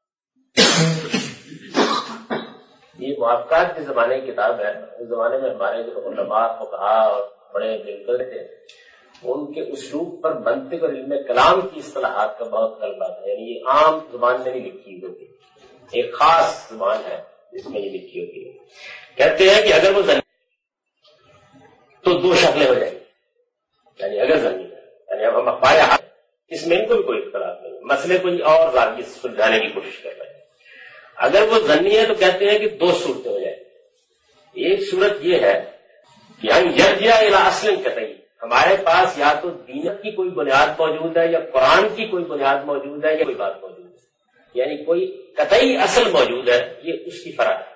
یہ موافقات کے زمانے کی کتاب ہے. اس زمانے میں ہمارے جو علماء فقہاء اور بڑے دلکش تھے ان کے اسلوب پر منطق اور علم کلام کی اصطلاحات کا بہت غلبہ تھا. یعنی یہ عام زبان میں نہیں لکھی ہوتی، ایک خاص زبان ہے جس میں یہ لکھی ہوتی ہے. کہتے ہیں کہ اگر وہ ظنی تو دو شکلیں ہو جائیں گی. یعنی اگر ظنی ہے یعنی اب ہم اخبار اس میں ان کو بھی کوئی اختلاف نہیں، مسئلے کو اور زاویے سے سلجھانے کی کوشش کر رہے ہیں. اگر وہ ظنی ہے تو کہتے ہیں کہ دو صورتیں ہو جائیں. ایک صورت یہ ہے یعنی یرجع الی اصل قطعی، ہمارے پاس یا تو دینت کی کوئی بنیاد موجود ہے یا قرآن کی کوئی بنیاد موجود ہے یا کوئی بات موجود ہے، یعنی کوئی قطعی اصل موجود ہے، یہ اس کی فرق ہے.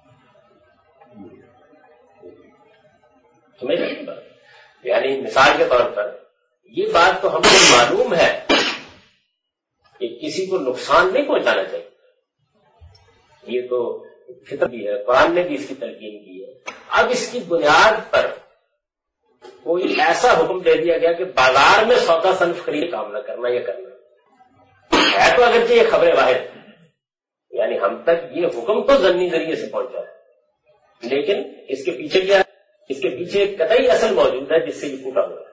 سمجھ رہے ہیں؟ یعنی مثال کے طور پر یہ بات تو ہم کو معلوم ہے کہ کسی کو نقصان نہیں پہنچانا چاہیے، یہ تو فطرت بھی ہے، قرآن نے بھی اس کی تلقین کی ہے. اب اس کی بنیاد پر کوئی ایسا حکم دے دیا گیا کہ بازار میں سودا صنف خرید کام نہ کرنا، یہ کرنا ہے تو اگرچہ یہ خبر واحد، یعنی ہم تک یہ حکم تو ضمنی ذریعے سے پہنچا ہے، لیکن اس کے پیچھے کیا ہے؟ اس کے پیچھے ایک قطعی اصل موجود ہے جس سے یہ ٹوٹا ہوا ہے.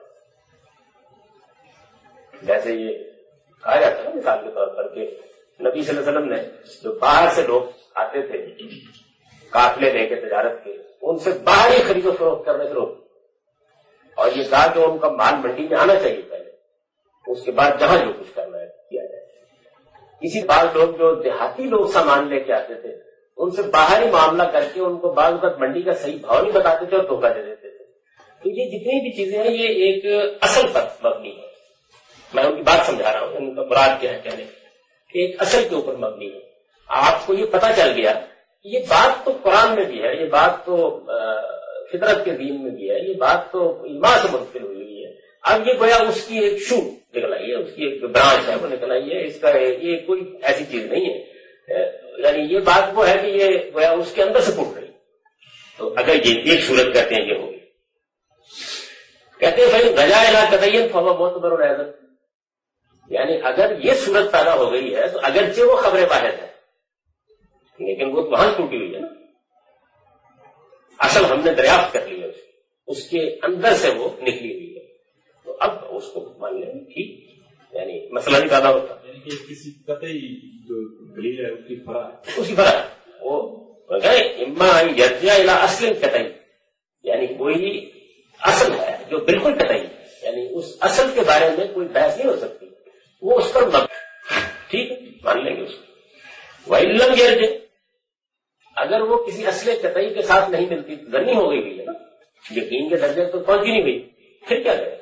جیسے یہ کہا جاتا ہے مثال کے طور پر کہ نبی صلی اللہ علیہ وسلم نے جو باہر سے لوگ آتے تھے قافلے لے کے تجارت کے، ان سے باہر ہی خرید و فروخت کرنے سے روک، اور یہ کہا کہ ان کا مال منڈی میں آنا چاہیے پہلے، اس کے بعد جہاں جو کچھ کرنا ہے کیا جائے. اسی بعض لوگ جو دیہاتی لوگ سامان لے کے آتے تھے ان سے باہر ہی معاملہ کر کے ان کو بعض وقت منڈی کا صحیح بھاؤ نہیں بتاتے تھے اور دھوکہ دے دیتے تھے. تو یہ جتنی بھی چیزیں ہیں یہ ایک اصل پر مبنی ہے. میں ان کی بات سمجھا رہا ہوں، ان کا مراد کیا ہے کہنے کہ ایک اصل کے اوپر مبنی ہے. آپ کو یہ پتہ چل گیا یہ بات تو قرآن میں بھی ہے، یہ بات تو فطرت کے دین میں بھی ہے، یہ بات تو ایمان سے منتقل ہوئی ہوئی ہے. اب یہ گویا اس کی ایک شو نکل آئی ہے، اس کی ایک برانچ ہے وہ نکل آئی ہے، اس کا یہ کوئی ایسی چیز نہیں ہے، یعنی یہ بات وہ ہے کہ یہ گویا اس کے اندر سے پھوٹ رہی. تو اگر یہ ایک صورت کہتے ہیں یہ ہوگی، کہتے ہیں بھائی رجا الی قطعی فہو معتبر ایضا، یعنی اگر یہ صورت پیدا ہو گئی ہے تو اگرچہ وہ خبر واحد ہے لیکن وہ وہاں ٹوٹی ہوئی ہے نا، اصل ہم نے دریافت کر لی ہے، اس کے اندر سے وہ نکلی ہوئی ہے، تو اب اس کو مان لیں ٹھیک، یعنی مسئلہ نہیں پیدا ہوتا. یعنی کہ کسی قطعی جو دلیل ہے اس کی فرع ہے، اس کی فرع ہے، وہ اما یرجع الی اصل قطعی، یعنی کوئی اصل ہے جو بالکل قطعی ہے، یعنی اس اصل کے بارے میں کوئی بحث نہیں ہو سکتی، وہ اس پر مبنی، ٹھیک ہے مان لیں گے اس کو. وَإِن لَمْ يَرْجِعْ، اگر وہ کسی اصل قطعی کے ساتھ نہیں ملتی، ظنی ہو گئی ہوئی ہے نا، یقین کے درجے تو پہنچ ہی نہیں ہوئی، پھر کیا کرے؟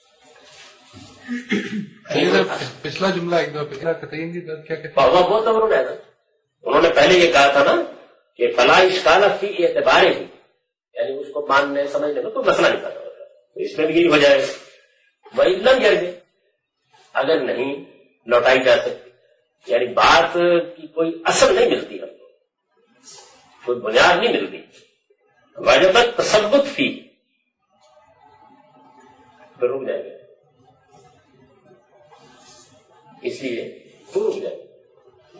پچھلا جملہ ایک دو پچھلا قطعی کی درد کیا کہتے ہیں؟ بابا بہت امر ہے نا، انہوں نے پہلے یہ کہا تھا نا کہ فلا اشکال فی اعتبار ہی، یعنی اس کو ماننے سمجھنے میں کوئی مسئلہ نہیں پیدا ہوتا، تو اس میں بھی یہی وجہ ہے. وَإِن لَمْ يَرْجِعْ، اگر نہیں لوٹائی جا سکتی، یعنی بات کی کوئی اصل نہیں ملتی، ہم کو کوئی بنیاد نہیں ملتی، واجبت تثبت فی، پھر رک جائے گا، اس لیے رک جائے گا،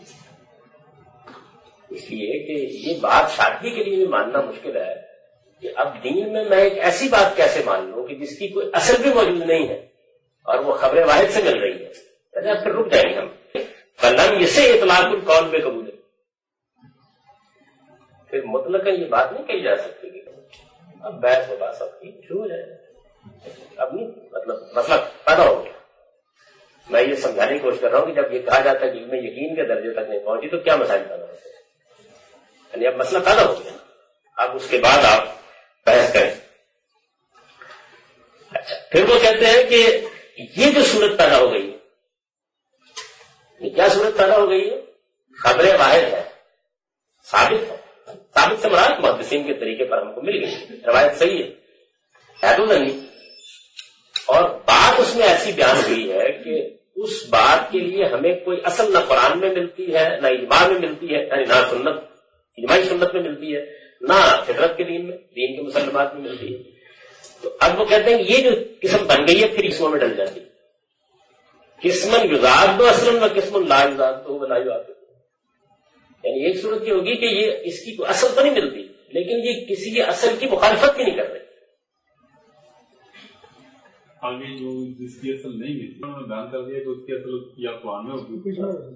اس لیے کہ یہ بات شادی کے لیے بھی ماننا مشکل ہے کہ اب دین میں میں ایک ایسی بات کیسے مان لوں کہ جس کی کوئی اصل بھی موجود نہیں ہے اور وہ خبر واحد سے مل رہی ہے، پھر رک جائیں گے ہم. فلم اسے اطلاق القول میں قبول ہے، پھر مطلق یہ بات نہیں کہی جا سکتی کہ اب بحث و بات سب کی شروع ہو جائے، اب نہیں مطلب مسئلہ پیدا ہو گیا. میں یہ سمجھانے کی کوشش کر رہا ہوں کہ جب یہ کہا جاتا ہے کہ علم یقین کے درجے تک نہیں پہنچی تو کیا مسائل پیدا ہوتے ہیں، یعنی اب مسئلہ پیدا ہو گیا، اب اس کے بعد آپ بحث کریں. اچھا پھر وہ کہتے ہیں کہ یہ جو صورت پیدا ہو گئی ہے، یہ کیا صورت پیدا ہو گئی ہے؟ خبر واحد ہے، ثابت ہے، ثابت سے مراد محدثین کے طریقے پر ہم کو مل گئی، روایت صحیح ہے، ہے تو نہیں، اور بات اس میں ایسی بیان ہوئی ہے کہ اس بات کے لیے ہمیں کوئی اصل نہ قرآن میں ملتی ہے نہ اجماع میں ملتی ہے، یعنی نہ سنت اجماعی سنت میں ملتی ہے نہ فطرت کے دین میں، دین کے مسلمات میں ملتی ہے. تو اب وہ کہتے ہیں کہ یہ جو قسم بن گئی ہے پھر قسموں میں ڈل جاتی ہے، قسمن یزاد دو اصل و قسم لا یزاد دو ولا یزاد، یعنی ایک صورت یہ ہوگی کہ یہ اس کی کوئی اصل تو نہیں ملتی لیکن یہ کسی کے اصل کی مخالفت بھی نہیں کر رہی. آگے جو جس کی اصل نہیں ملتی انہوں نے بیان کر دیا کہ اس کی اصل یا قرآن میں ہوگی.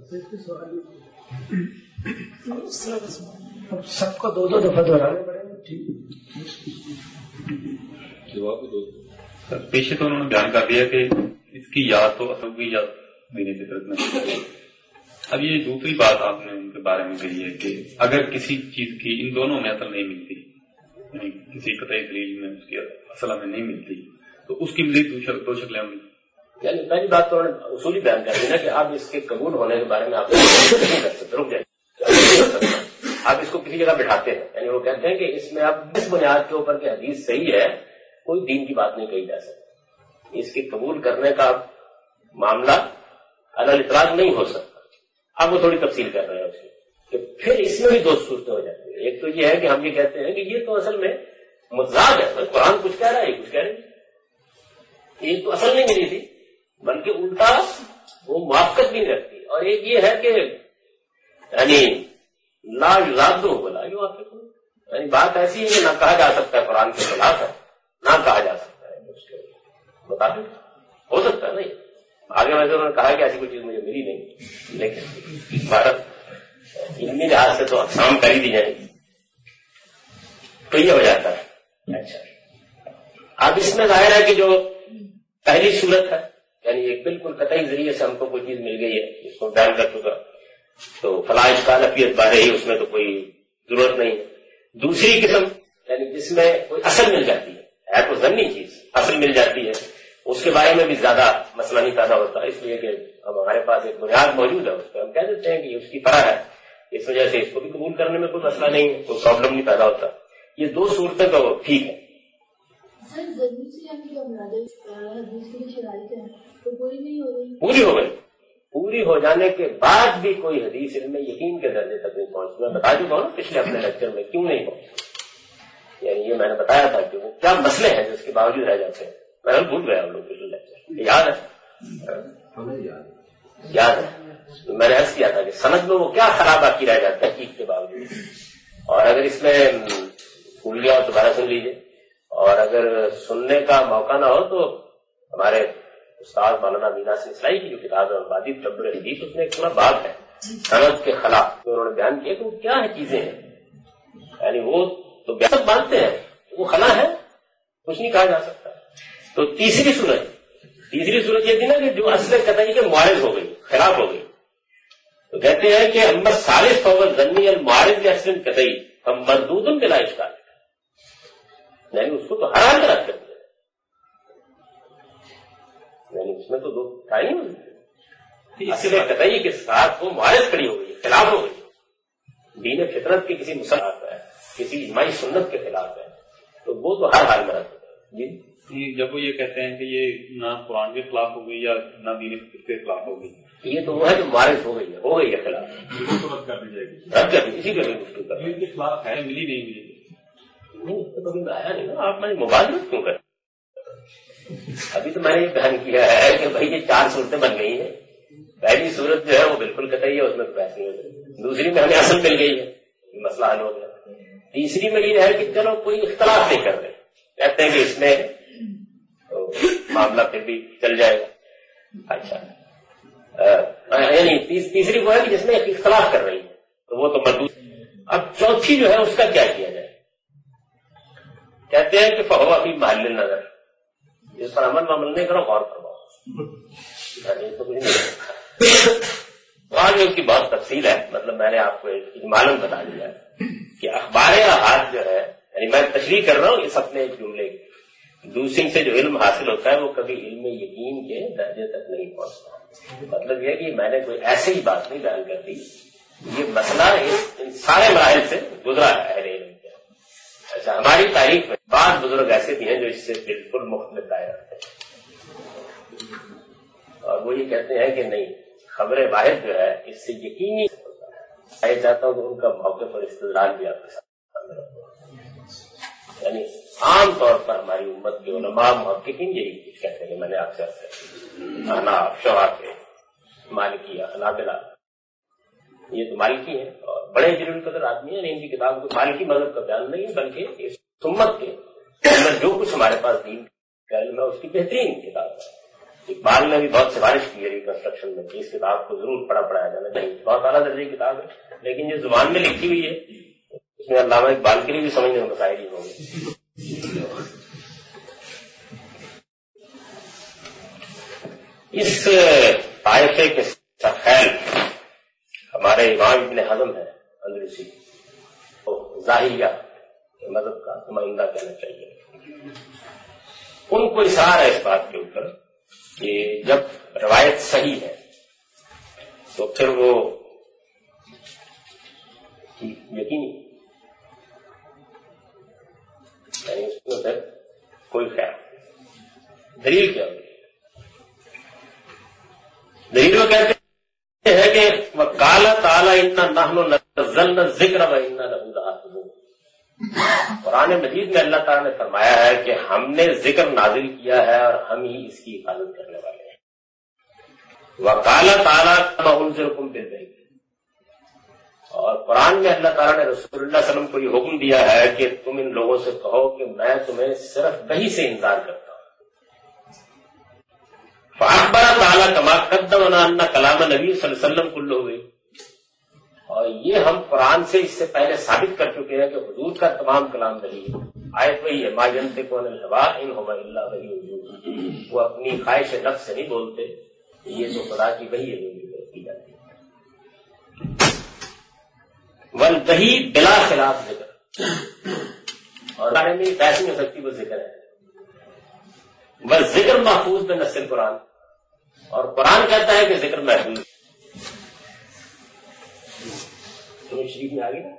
سب کو دو دو دفعہ دہرانے پڑیں گے. جواب دو پیچھے تو انہوں نے بیان کر دیا کہ اس کی یاد تو اصل کی یاد میری فطرت میں. اب یہ دوسری بات آپ نے ان کے بارے میں کہی ہے کہ اگر کسی چیز کی ان دونوں میں اصل نہیں ملتی یعنی کسی قطعی دلیل میں اس کی اصل ہمیں نہیں ملتی، تو اس کی مزید دو شکلیں ہوں گی. یعنی پہلی بات تو اصولی بیان کر دینا کہ آپ اس کے قبول ہونے کے بارے میں آپ نہیں کر سکتے، رک جائیں، آپ اس کو کسی جگہ بٹھاتے ہیں. یعنی وہ کہتے ہیں کہ اس میں آپ اس بنیاد کے اوپر کہ حدیث صحیح ہے کوئی دین کی بات نہیں کہی جا سکتی، اس کے قبول کرنے کا معاملہ علی الاطلاق نہیں ہو سکتا. آپ وہ تھوڑی تفصیل کر رہے ہیں اس کی کہ پھر اس میں بھی دو صورتیں ہو جاتی ہیں. ایک تو یہ ہے کہ ہم یہ کہتے ہیں کہ یہ تو اصل میں متضاد ہے، قرآن کچھ کہہ رہا ہے کچھ کہہ رہے ہیں، یہ تو اصل نہیں ملی تھی بلکہ الٹا وہ موافقت بھی نہیں رکھتی. اور ایک یہ ہے کہ یعنی لا یزاد ولا یوافق، یعنی بات ایسی ہے کہ نہ کہا جا سکتا ہے قرآن کے خلاف ہے نہ کہا جا سکتا ہے اس کے مطابق ہو سکتا ہے. نہیں آگے ویسے انہوں نے کہا کہ ایسی کوئی چیز مجھے ملی نہیں، لیکن بھارت علمی لحاظ سے تو اقسام کر ہی دی جائے گی تو یہ ہو جاتا ہے. اچھا اب اس میں ظاہر ہے کہ جو پہلی صورت ہے یعنی ایک بالکل قطعی ذریعے سے ہم کو کوئی چیز مل گئی ہے جس کو بیان کر چکا تو فلاح اشکال افیت بارے ہی اس میں تو کوئی ضرورت نہیں ہے. دوسری قسم یعنی جس میں کوئی اصل مل جاتی ہے، ہے تو ضمنی چیز اصل مل جاتی ہے، اس کے بارے میں بھی زیادہ مسئلہ نہیں پیدا ہوتا، اس لیے کہ اب ہمارے پاس ایک بنیاد موجود ہے اس پہ ہم کہہ دیتے ہیں کہ اس کی فرع ہے، اس وجہ سے اس کو بھی قبول کرنے میں کوئی مسئلہ نہیں ہے، کوئی پرابلم نہیں پیدا ہوتا. یہ دو صورتیں تو ٹھیک ہے. پوری ہو گئی، پوری ہو جانے کے بعد بھی کوئی حدیث علم میں یقین کے درجے تک نہیں پہنچ. میں بتا چکا ہوں نا پچھلے اپنے لیکچر میں کیوں نہیں پہنچ، یعنی یہ میں نے بتایا تھا کہ وہ کیا مسئلے ہیں جو اس کے باوجود رہ جاتے ہیں. میں بھول گیا ہم لوگ پچھلے لیکچر یاد ہے یاد ہے میں نے عرض کیا تھا کہ سند میں وہ کیا خراب باقی رہ جاتا ہے حقیقت کے باوجود. اور اگر اس میں بھول گیا دوبارہ سن لیجیے، اور اگر سننے کا موقع نہ ہو تو ہمارے استاد مولانا مینا سنگھ اسلائی کی جو کتاب ہے بادی تدبر حدیث، اس میں ایک پورا باب ہے سند کے خلاف انہوں نے بیان کیا کہ وہ کیا ہے چیزیں ہیں. یعنی وہ تو سب مانتے ہیں وہ خلا ہے، کچھ نہیں کہا جا سکتا. تو تیسری صورت تیسری صورت یہ تھی نا کہ جو اصل قطعی کے معارض ہو گئی، خلاف ہو گئی، تو کہتے ہیں کہ اما ثالث فوق ظنی المعارض لاصل قطعی ہم مردود بلا اشکال، یعنی اس کو تو ہر حال میں رکھ کر دیا، یعنی اس میں تو دو ٹائم نہیں، اصل قطعی کے ساتھ وہ معارض کھڑی ہو گئی، خلاف ہو گئی، دین فطرت کے کسی مسلط ہے، کسی اجماعی سنت کے خلاف ہے، تو وہ تو ہر حال میں رکھ دیا. جی جب وہ یہ کہتے ہیں کہ یہ نہ قرآن کے خلاف ہو گئی یا نہ دین فطرت کے خلاف ہو گئی، یہ تو وہ ہے جو معارض ہو گئی ہے، ہو گئی ہے خلاف، رد کر دی جائے گی، رد کر دی، اسی کے لیے گفتگو کر دین کے خلاف ہے ملی نہیں ملی نہیں تو کبھی آیا نہیں نا. آپ میں مبادلت کیوں کریں؟ ابھی تو میں نے یہ بیان کیا ہے کہ بھائی یہ چار صورتیں بن گئی ہیں. پہلی صورت جو ہے وہ بالکل قطعی ہے، اس میں بحث نہیں ہو گئی. دوسری میں ہمیں اصل مل گئی ہے، مسئلہ حل ہو گیا. تیسری میں یہ ہے کہ چلو کوئی اختلاف نہیں کر رہے، کہتے ہیں کہ اس میں معاملہ پھر بھی چل جائے گا. اچھا یعنی تیسری وہ ہے کہ جس میں اختلاف کر رہی ہے تو وہ تو مردود. اب چوتھی جو ہے اس کا کیا کیا جائے؟ کہتے ہیں کہ فہو فی محل نظر، اس پر عمل عمل نہیں کرو، غور کرو، یعنی تو کچھ نہیں. آگے اس کی بہت تفصیل ہے، مطلب میں نے آپ کو اجمالاً بتا دیا کہ اخبار احاد جو ہے، یعنی میں تشریح کر رہا ہوں اس اپنے جملے کی، دوسرے سے جو علم حاصل ہوتا ہے وہ کبھی علم یقین کے درجے تک نہیں پہنچتا. مطلب یہ کہ میں نے کوئی ایسے ہی بات نہیں بیان کر دی، یہ مسئلہ ان سارے مراحل سے گزرا ہے اہل علم کے. اچھا ہماری تاریخ میں بعض بزرگ ایسے بھی ہیں جو اس سے بالکل مختلف رائے رکھتے ہیں، اور وہ یہ کہتے ہیں کہ نہیں، خبر واحد جو ہے اس سے یقینی ہوتا ہے. میں چاہتا ہوں کہ ان کا موقف اور استدلال بھی آپ کے سامنے رکھوں. یعنی عام طور پر ہماری امت کے علماء محققین یہی کچھ کہتے ہیں. میں نے آپ سے احناف، شافعی، مالکی، حنابلہ، یہ تو مالکی ہیں اور بڑے جلیل القدر آدمی ہیں. ان کی کتاب کو مالکی مذہب کا بیان نہیں بلکہ اس امت کے جو کچھ ہمارے پاس دین کا علم ہے اس کی بہترین کتاب ہے. اقبال نے بھی بہت سفارش کی ہے ریکنسٹرکشن میں کہ اس کتاب کو ضرور پڑھا پڑھایا جانا چاہیے. بہت اعلیٰ درجے کی کتاب ہے، لیکن یہ زبان میں لکھی ہوئی ہے، اس میں علامہ اقبال کے لیے بھی سمجھنے میں مسائل ہی ہوں گے. اس طائفے کے خیال ہمارے امام ابن حزم ہے اندلسی، ظاہریہ مذہب کا نمائندہ کہنا چاہیے. ان کو اصرار ہے اس بات کے اوپر کہ جب روایت صحیح ہے تو پھر وہ یقینی یعنی اس میں پھر کوئی خیال. دلیل کیا ہوگی؟ دلیل وہ کہتے ہیں کہ وقال تعالی انا نحن نزلنا الذکر وانا لہ لحافظون. قرآن مجید میں اللہ تعالیٰ نے فرمایا ہے کہ ہم نے ذکر نازل کیا ہے اور ہم ہی اس کی حفاظت کرنے والے ہیں. وقال تعالیٰ کما انذرکم بالبیت. اور قرآن میں اللہ تعالیٰ نے رسول اللہ علیہ وسلم کو یہ حکم دیا ہے کہ تم ان لوگوں سے کہو کہ میں تمہیں صرف وحی سے انذار کرتا ہوں. فاخبر تعالیٰ کما قدمنا ان کلام نبی صلی اللہ علیہ وسلم کلہ ہوئے. اور یہ ہم قرآن سے اس سے پہلے ثابت کر چکے ہیں کہ حضور کا تمام کلام وحی ہے. آیت وہی ہے ما ینطق عن الہویٰ ان ھو الا وحی یوحی. وہ اپنی خواہش نفس سے نہیں بولتے، یہ تو خدا کی وحی ہے جو کی جاتی ہے. والوحی بلا خلاف ذکر. اور بارے میں بحث نہیں ہو سکتی، وہ ذکر ہے. وہ ذکر محفوظ میں نص قرآن، اور قرآن کہتا ہے کہ ذکر محفوظ. شریف میں آگے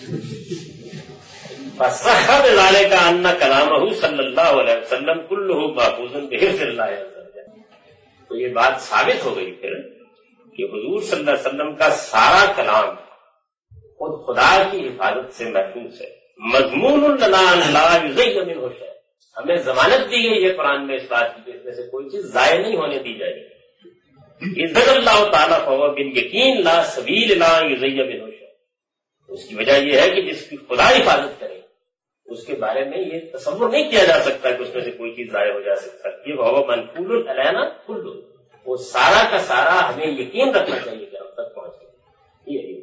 فصح بذلک ان کلامہ صلی اللہ علیہ وسلم کلہ محفوظ بحفظ اللہ عز وجل. تو یہ بات ثابت ہو گئی پھر کہ حضور صلی اللہ علیہ وسلم کا سارا کلام خود خدا کی حفاظت سے محفوظ ہے. مضمون لنا لا یضیع منہ شیء. ہمیں ضمانت دی گئی ہے قرآن میں اس بات کی کہ اس میں سے کوئی چیز ضائع نہیں ہونے دی جائے گی. اذن اللہ تعالیٰ فهو بالیقین لا سبیل لا یضیع منہ شیء. اس کی وجہ یہ ہے کہ جس کی خدا حفاظت کرے اس کے بارے میں یہ تصور نہیں کیا جا سکتا کہ اس میں سے کوئی چیز ضائع ہو جا سکتا. یہ وہ منقول علینا کل، وہ سارا کا سارا ہمیں یقین رکھنا چاہیے کہ ہم تک پہنچ گئے. یہ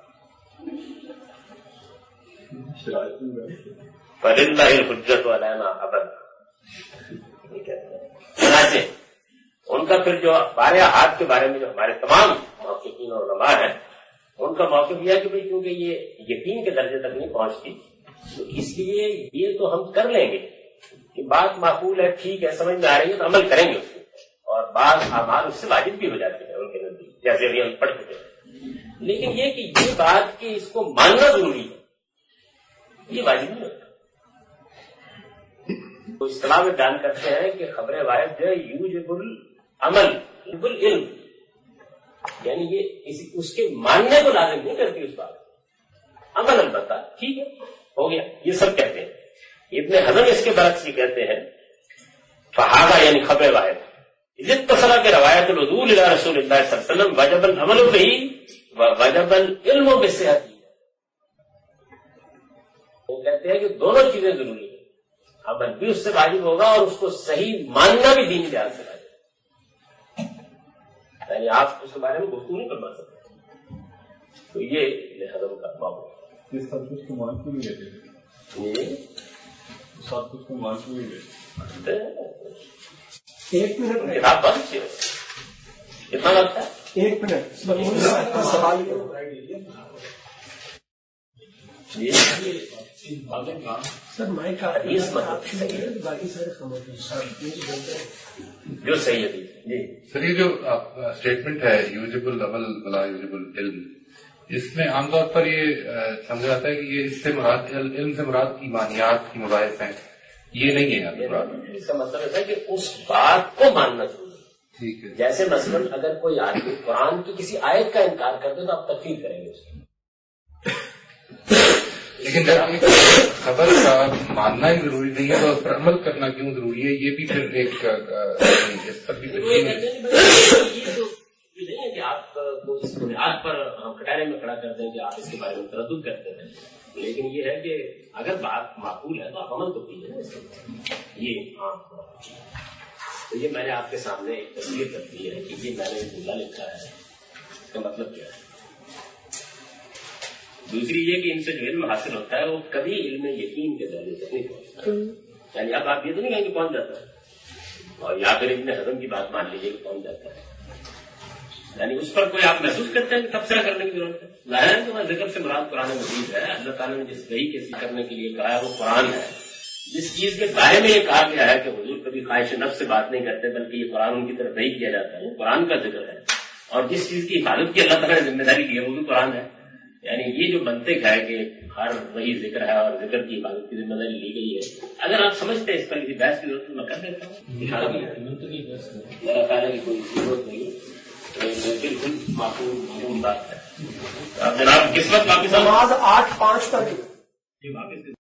فللہ الحجۃ علینا ابدا. چنانچہ ان کا پھر جو بارہ احاد کے بارے میں جو ہمارے تمام محققین اور علماء ہیں ان کا موقف یہ ہے کہ بھئی کیونکہ یہ یقین کے درجے تک نہیں پہنچتی تو اس لیے یہ تو ہم کر لیں گے کہ بات معقول ہے، ٹھیک ہے، سمجھ میں آ رہی ہے تو عمل کریں گے اس کے، اور بعض اعمال اس سے واجب بھی ہو جاتے ہیں ان کے نزدیک، جیسے ابھی ہم پڑھ چکے ہیں. لیکن یہ کہ یہ بات کہ اس کو ماننا ضروری ہے یہ واجب نہیں ہوتا. تو اصطلاح میں بیان کرتے ہیں کہ خبر وارد جو ہے یوجب العمل یوجب العلم، یعنی یہ اس کے ماننے کو لازم نہیں کرتی اس بات. عمل البتہ ٹھیک ہے ہو گیا، یہ سب کہتے ہیں. ابن حزم اس کے برعکس یہ کہتے ہیں فہذا یعنی خبر واحد عزت تصلا کے روایت العدول الی رسول اللہ صلی اللہ علیہ وسلم وجب العمل بہ وجب العلم بصحت. وہ کہتے ہیں کہ دونوں چیزیں ضروری ہیں، عمل بھی اس سے واجب ہوگا اور اس کو صحیح ماننا بھی دینی لحاظ سے واجب. یعنی آپ اس کے بارے میں گفتگو نہیں کروا سکتے. تو یہ ابن حزم کا معاملہ یہ سب کچھ کو مان کیوں نہیں لیتے؟ سب کچھ کو مان کیوں نہیں لیتے؟ ایک منٹ کتاب بہت اچھی ہے، کتنا لگتا ہے؟ ایک منٹ سوال سر میں باقی سارے جو صحیح ہے جی سر. یہ جو اسٹیٹمنٹ ہے یوجب العمل ولا یوجب العلم، اس میں عام طور پر یہ سمجھا جاتا ہے کہ یہ اس سے مراد علم سے مراد ایمانیات کی مباحث ہیں، یہ نہیں ہے مراد. اس کا مطلب ایسا ہے کہ اس بات کو ماننا ضروری ہے. ٹھیک ہے. جیسے مثلاً اگر کوئی آدمی قرآن کی کسی آیت کا انکار کرتے تو آپ تکفیر کریں گے اس کی. لیکن جب ایک خبر کا ماننا ہی ضروری نہیں ہے تو اس پر عمل کرنا کیوں ضروری ہے؟ یہ بھی پھر ایک اس پر بھی یہ نہیں ہے کہ آپ کو اس بنیاد پر ہم کٹارے میں کھڑا کر دیں کہ آپ اس کے بارے میں تردد کرتے ہیں. لیکن یہ ہے کہ اگر بات معقول ہے تو آپ عمل تو کیجیے نا اس کے. یہ ہاں تو یہ میں نے آپ کے سامنے ایک تصویر کر دی ہے کہ یہ میں نے جملہ لکھا ہے، اس کا مطلب کیا ہے. دوسری یہ کہ ان سے جو علم حاصل ہوتا ہے وہ کبھی علم یقین کے درجے تک نہیں پہنچتا. یعنی اب آپ یہ تو نہیں کہیں کہ پہنچ جاتا ہے، اور یا پھر ابن حزم کی بات مان لیجیے کہ پہنچ جاتا ہے. یعنی اس پر کوئی آپ محسوس کرتے ہیں کہ تبصرہ کرنے کی ضرورت ہے؟ ظاہر ہے کہ ذکر سے مراد قرآن مجید ہے. اللہ تعالیٰ نے جس وحی کے کرنے کے لیے کہا ہے وہ قرآن ہے. جس چیز کے بارے میں یہ کہا گیا ہے کہ حضور کبھی خواہش نفس سے بات نہیں کرتے بلکہ یہ قرآن ان کی طرف نہیں کیا جاتا ہے، وہ قرآن کا ذکر ہے. اور جس چیز کی حفاظت کی اللہ تعالیٰ نے ذمہ داری کی ہے وہ بھی قرآن ہے. یعنی یہ جو منطق ہے کہ ہر وہی ذکر ہے اور ذکر کی حفاظت کی ذمہ داری لی گئی ہے، اگر آپ سمجھتے ہیں اس پر کسی بحث کی ضرورت میں کر دیتا ہوں. اللہ تعالیٰ کی کوئی ضرورت نہیں، بالکل معقول معلوم بات ہے. اب جناب قسمت واپس نماز آٹھ پانچ تک